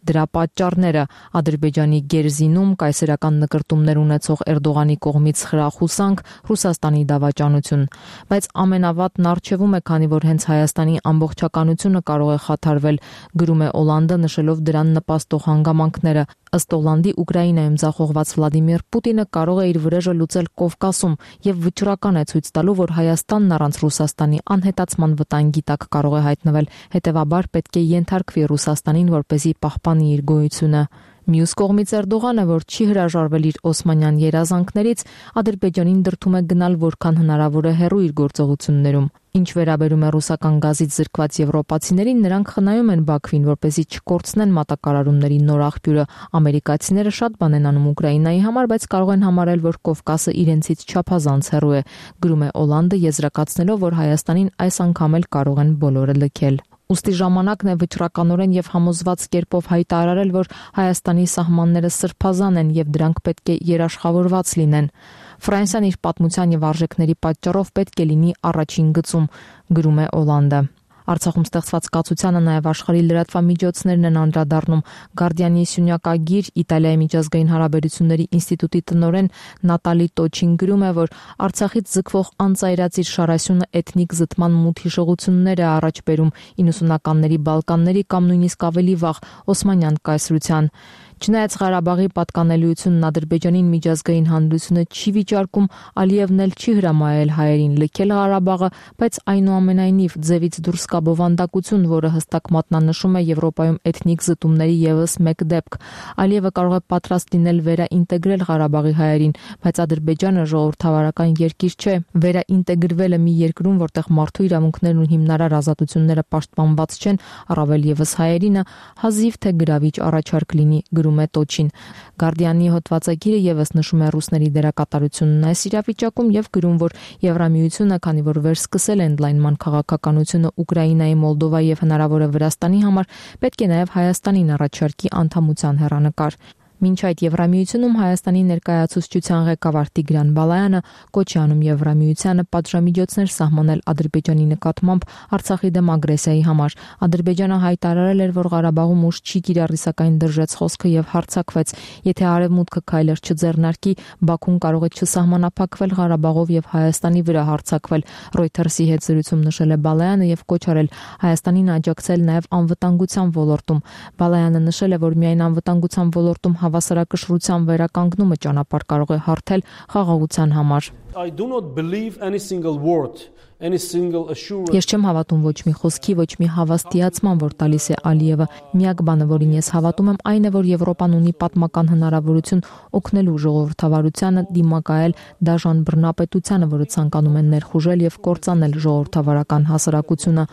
Դրա պատճառները Ադրբեջանի գերզինում կայսերական նկրտումներ ունեցող Էրդողանի կողմից խրախուսանք, Ռուսաստանի դավաճանություն, բայց ամենավատն առջևում է, քանի որ հենց Հայաստանի ամբողջականությունը կարող է խաթարվել, գրում է Օլանդը, նշելով դրան նպաստող հանգամանքները։ Ըստ Օլանդի, Ուկրաինայում ձախողված Վլադիմիր Պուտինը կարող է իր վրեժը լուծել Կովկասում եւ վճռական է ցույց տալու, որ Հայաստանն առանց Ռուսաստանի անհետացման վտանգի տակ կարող է հայտնվել, հետեւաբար պետք է ենթարկվի Ռուսաստանին, որպեսզի պահպանի իր գոյությունը։ Մյուս կողմից Էրդողանը, որ չի հրաժարվել իր օսմանյան երազանքներից, Ադրբեջանին դրդում է գնալ որքան հնարավոր է հեռու իր գործողություններում։ Ինչ վերաբերում է ռուսական գազից զրկված եվրոպացիներին, նրանք խնայում են Բաքվին, որպեսզի չկորցնեն մատակարարումների նոր աղբյուրը։ Ամերիկացիները շատ բան են անում Ուկրաինայի համար, բայց կարող են համարել, որ Կովկասը իրենցից չափազանց հեռու է, գրում է Օլանդը, եզրակացնելով, որ Հայաստանին այս անգամ էլ կարող են բոլորը լքել։ Ուստի ժամանակն է վճռականորեն եւ համոզված կերպով հայտարարել, որ Հայաստանի սահմանները սրբազան են եւ դրանք պետք է երաշխավորված լինեն։ Ֆրանսիան իր պատմության եւ արժեքների պատճառով պետք է լինի առաջին գծում, գրում է Օլանդը։ Արցախում ստեղծված կացությանը նաև աշխարհի լրատվամիջոցներն են անդրադառնում։ Գարդիանի սյունյակագիր Իտալիայի միջազգային հարաբերությունների ինստիտուտի տնօրեն Նատալի Տոչին գրում է, որ Արցախից զգվող անծայրածիր շարասյունը էթնիկ զտման մութ հիշողություններ է առաջ բերում իննսունականների Բալկանների կամ նույնիսկ ավելի վաղ Օսմանյան կայսրության։ Չնայած Ղարաբաղի պատկանելիությունն Ադրբեջանին միջազգային հանրությունը չի վիճարկում, Ալիևն էլ չի հրամայել հայերին լքել Ղարաբաղը, բայց այնուամենայնիվ ձևից դուրս կա բովանդակություն, որը հստակ մատնանշում է Եվրոպայում էթնիկ զտումների եւս մեկ դեպք։ Ալիևը կարող է պատրաստ լինել վերաինտեգրել Ղարաբաղի հայերին, բայց Ադրբեջանը ժողովրդավարական երկիր չէ։ Վերաինտեգրվելը մի երկրում, որտեղ մարդու իրավունքներն ու հիմնարար ազատությունները պաշտպանված չեն, առավել եւս հայերինը, հազիվ թե գրավիչ առաջարկ լինի, գրում է Տոչին։ Գարդիանի հոդվածագիրը եւս նշում է ռուսների դերակատարությունն այս իրավիճակում եւ գրում, որ Եվրամիությունը, քանի որ վերսկսել է ընդլայնման քաղաքականությունը Ուկրաինայի, Մոլդովայի եւ հնարավոր է Վրաստանի համար, պետք է նաեւ Հայաստանին առաջարկի անդամության հեռանկար։ Մինչ այդ Եվրամիությունում Հայաստանի ներկայացուցչության ղեկավար Տիգրան Բալայանը կոչ է անում Եվրամիությանը պատժամիջոցներ սահմանել Ադրբեջանի նկատմամբ Արցախի դեմ ագրեսիայի համար։ Ադրբեջանը հայտարարել էր, որ Ղարաբաղում ուժ չի կիրառի, սակայն դրժեց խոսքը եւ հարձակվեց։ Եթե Արևմուտքը քայլեր չձեռնարկի, Բաքուն կարող է չսահմանափակվել Ղարաբաղով եւ Հայաստանի վրա հարձակվել։ Reuters-ի հետ զրույցում նշել է Բալայանը եւ կոչ արել Հայաստանին աջակցել նաեւ անվտանգության ոլորտում։ Բալայանը նշել է, որ միայն անվտանգության ոլորտում հավասարակշռության վերականգնումը ճանապարհ կարող է հարթել խաղաղության համար։ I do not believe any single word, any single assurance. Ես չեմ հավատում ոչ մի խոսքի, ոչ մի հավաստիացման, որ տալիս է Ալիևը։ Միակ բանը, որին ես հավատում եմ, այն է, որ Եվրոպան ունի պատմական հնարավորություն օգնելու ժողովրդավարությանը դիմակայել դաժան բռնապետությանը, որը ցանկանում են ներխուժել եւ կործանել ժողովրդավարական հասարակությունը։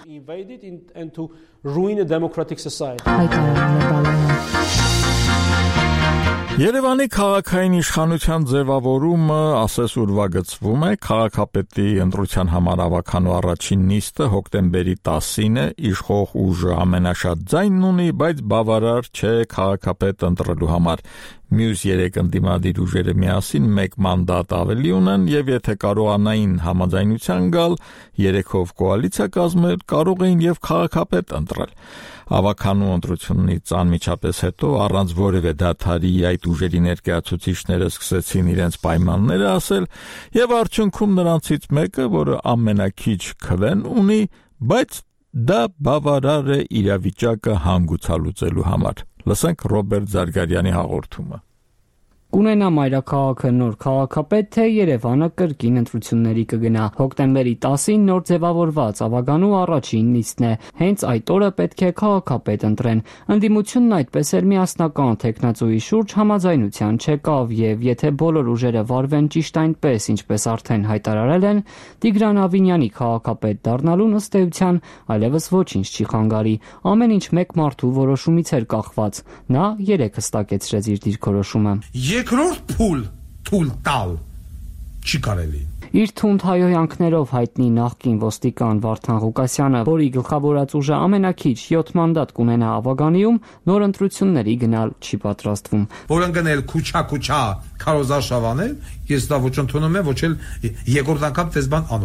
Ruin a democratic society. Երևանի քաղաքային իշխանության ձևավորումը ասես ուրվագծվում է, քաղաքապետի ընտրության համար ավականու առաջին նիստը հոկտեմբերի տասին է, իշխող ուժը ամենաշատ ձայնն ունի, բայց բավարար չէ քաղաքապետ ընտրելու համար։ Մյուս երեք ընդդիմադիր ուժերը միասին մեկ մանդատ ավելի ունեն եւ եթե կարողանային համաձայնության գալ, երեքով կոալիցիա կազմել, կարող էին եւ քաղաքապետ ընտրել։ Ավականու ընտրությունից անմիջապես հետո առանց որևէ դադարի այդ ուժերի ներկայացուցիչները սկսեցին իրենց պայմանները ասել եւ արդյունքում նրանցից մեկը, որը ամենակիչ քվեն ունի, բայց դա բավարար է իրավիճակը հանգուցալուծելու համար։ Լսենք Ռոբերտ Զարգարյանի հաղորդումը։ Կունենա մայրաքաղաքը նոր քաղաքապետ, թե Երևանը կրկին ընտրությունների կգնա։ Հոկտեմբերի տասին նոր ձևավորված ավականու առաջին նիստն է։ Հենց այդ օրը պետք է քաղաքապետ ընտրեն։ Ընդդիմությունն այդպես էր միասնական թեկնածուի շուրջ համաձայնության չեկավ եւ եթե բոլոր ուժերը վարվեն ճիշտ այնպես, ինչպես արդեն հայտարարել են, Տիգրան Ավինյանի քաղաքապետ դառնալուն ըստ էության այլևս ոչինչ չի խանգարի։ Ամեն ինչ մեկ մարդու որոշումից էր կախված։ Նա երեք հստակեցրեց իր դիրքորոշումը։ Երկրորդ փուլ թույլ տալ չի կարելի։ Իր թունդ հայոյանքներով հայտնի նախկին ոստիկան Վարդան Ղուկասյանը, որի գլխավորած ուժը ամենակիչ յոթ մանդատ կունենա ավականիում, նոր ընտրությունների գնալ չի պատրաստվում։ Որ ընկնել քուչա-քուչա քարոզարշավանել, ես դա ոչ ընդունում եմ, ոչ էլ երկրորդ անգամ դες բան անող եմ։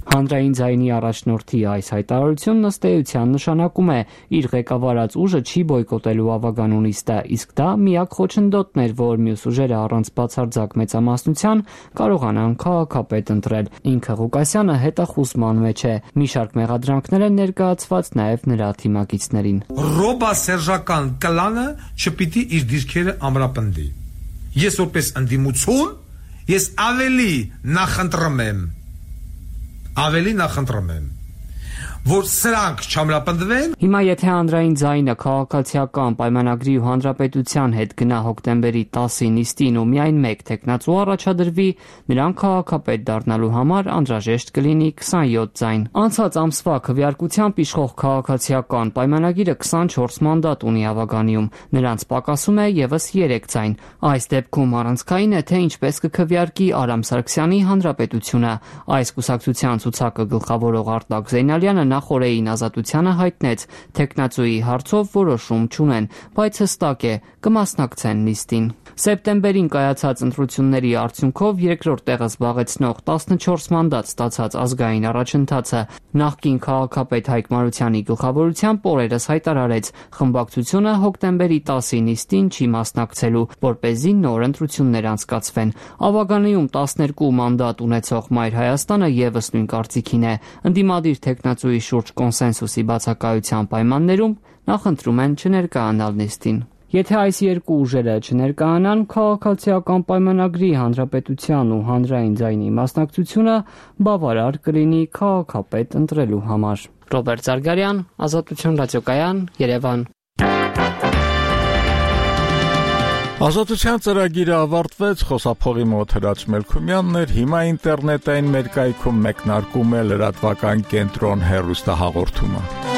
Հանրային ձայնի առաջնորդի այս հայտարարությունն ըստ էության նշանակում է իր ղեկավարած ուժը չի բոյկոտելու ավագանուն նիստը, իսկ դա միակ խոչընդոտն էր, որ մյուս ուժերը առանց բացարձակ մեծամասնության կարողանան քաղաքապետ ընտրել։ Ինքը Ղուկասյանը հետախուզման մեջ է։ Մի շարք մեղադրանքներ են ներկայացված նաև նրա թիմակիցներին։ Ռոբասերժական կլանը չպիտի իր դիրքերը ամրապնդի։ Ես որպես ընդդիմություն, ես ավելի նախընտրում եմ ավելի նախընտրում եմ որ սրանք չամրապնդվեն։ Հիմա եթե հանրային ձայնը քաղաքացիական պայմանագրի ու հանրապետության հետ գնա հոկտեմբերի տասի նիստին ու միայն մեկ թեկնածու առաջադրվի, նրան քաղաքապետ դառնալու համար անհրաժեշտ կլինի քսանյոթ ձայն։ Անցած ամսվա քվեարկությամբ իշխող քաղաքացիական պայմանագիրը քսանչորս մանդատ ունի ավագանիում, նրանց պակասում է եւս երեք ձայն։ Այս դեպքում առանցքային է, թե ինչպես կքվեարկի Արամ Սարգսյանի հանրապետությունը։ Այս կուսակցության ցուցակը գլխավորող Արտակ Զեյնալյանը նախորդին Ազատությանը հայտնեց թեկնածուի հարցով որոշում չունեն, բայց հստակ է կմասնակցեն նիստին։ Սեպտեմբերին կայացած ընտրությունների արդյունքով երկրորդ տեղը զբաղեցնող տասնչորս մանդատ ստացած ազգային առաջընթացը նախկին քաղաքապետ Հայկ Մարությանի գլխավորությամբ օրերս հայտարարեց խմբակցությունը հոկտեմբերի տասի նիստին չի մասնակցելու, որպեսզի նոր ընտրություններ անցկացվեն։ Ավագանիում տասներկու մանդատ ունեցող Մայր Հայաստանը եւս նույն կարծիքին է։ Ընդդիմադիր թեկնածուի շուրջ կոնսենսուսի բացակայության պայմաններում նախընտրում են չներկայանալ նիստին։ Եթե այս երկու ուժերը չներկայանան, քաղաքացիական պայմանագրի հանրապետության ու հանրային ձայնի մասնակցությունը բավարար կլինի քաղաքապետ ընտրելու համար։ Ռոբերտ Զարգարյան, Ազատություն ռադիոկայան, Երևան։ Ազատության ծրագիրը ավարտվեց, խոսափողի մոտ Հրաչ Մելքումյանն էր, հիմա ինտերնետային մեր կայքում մեկնարկում է լրատվական կենտրոն հեռուստահաղորդումը։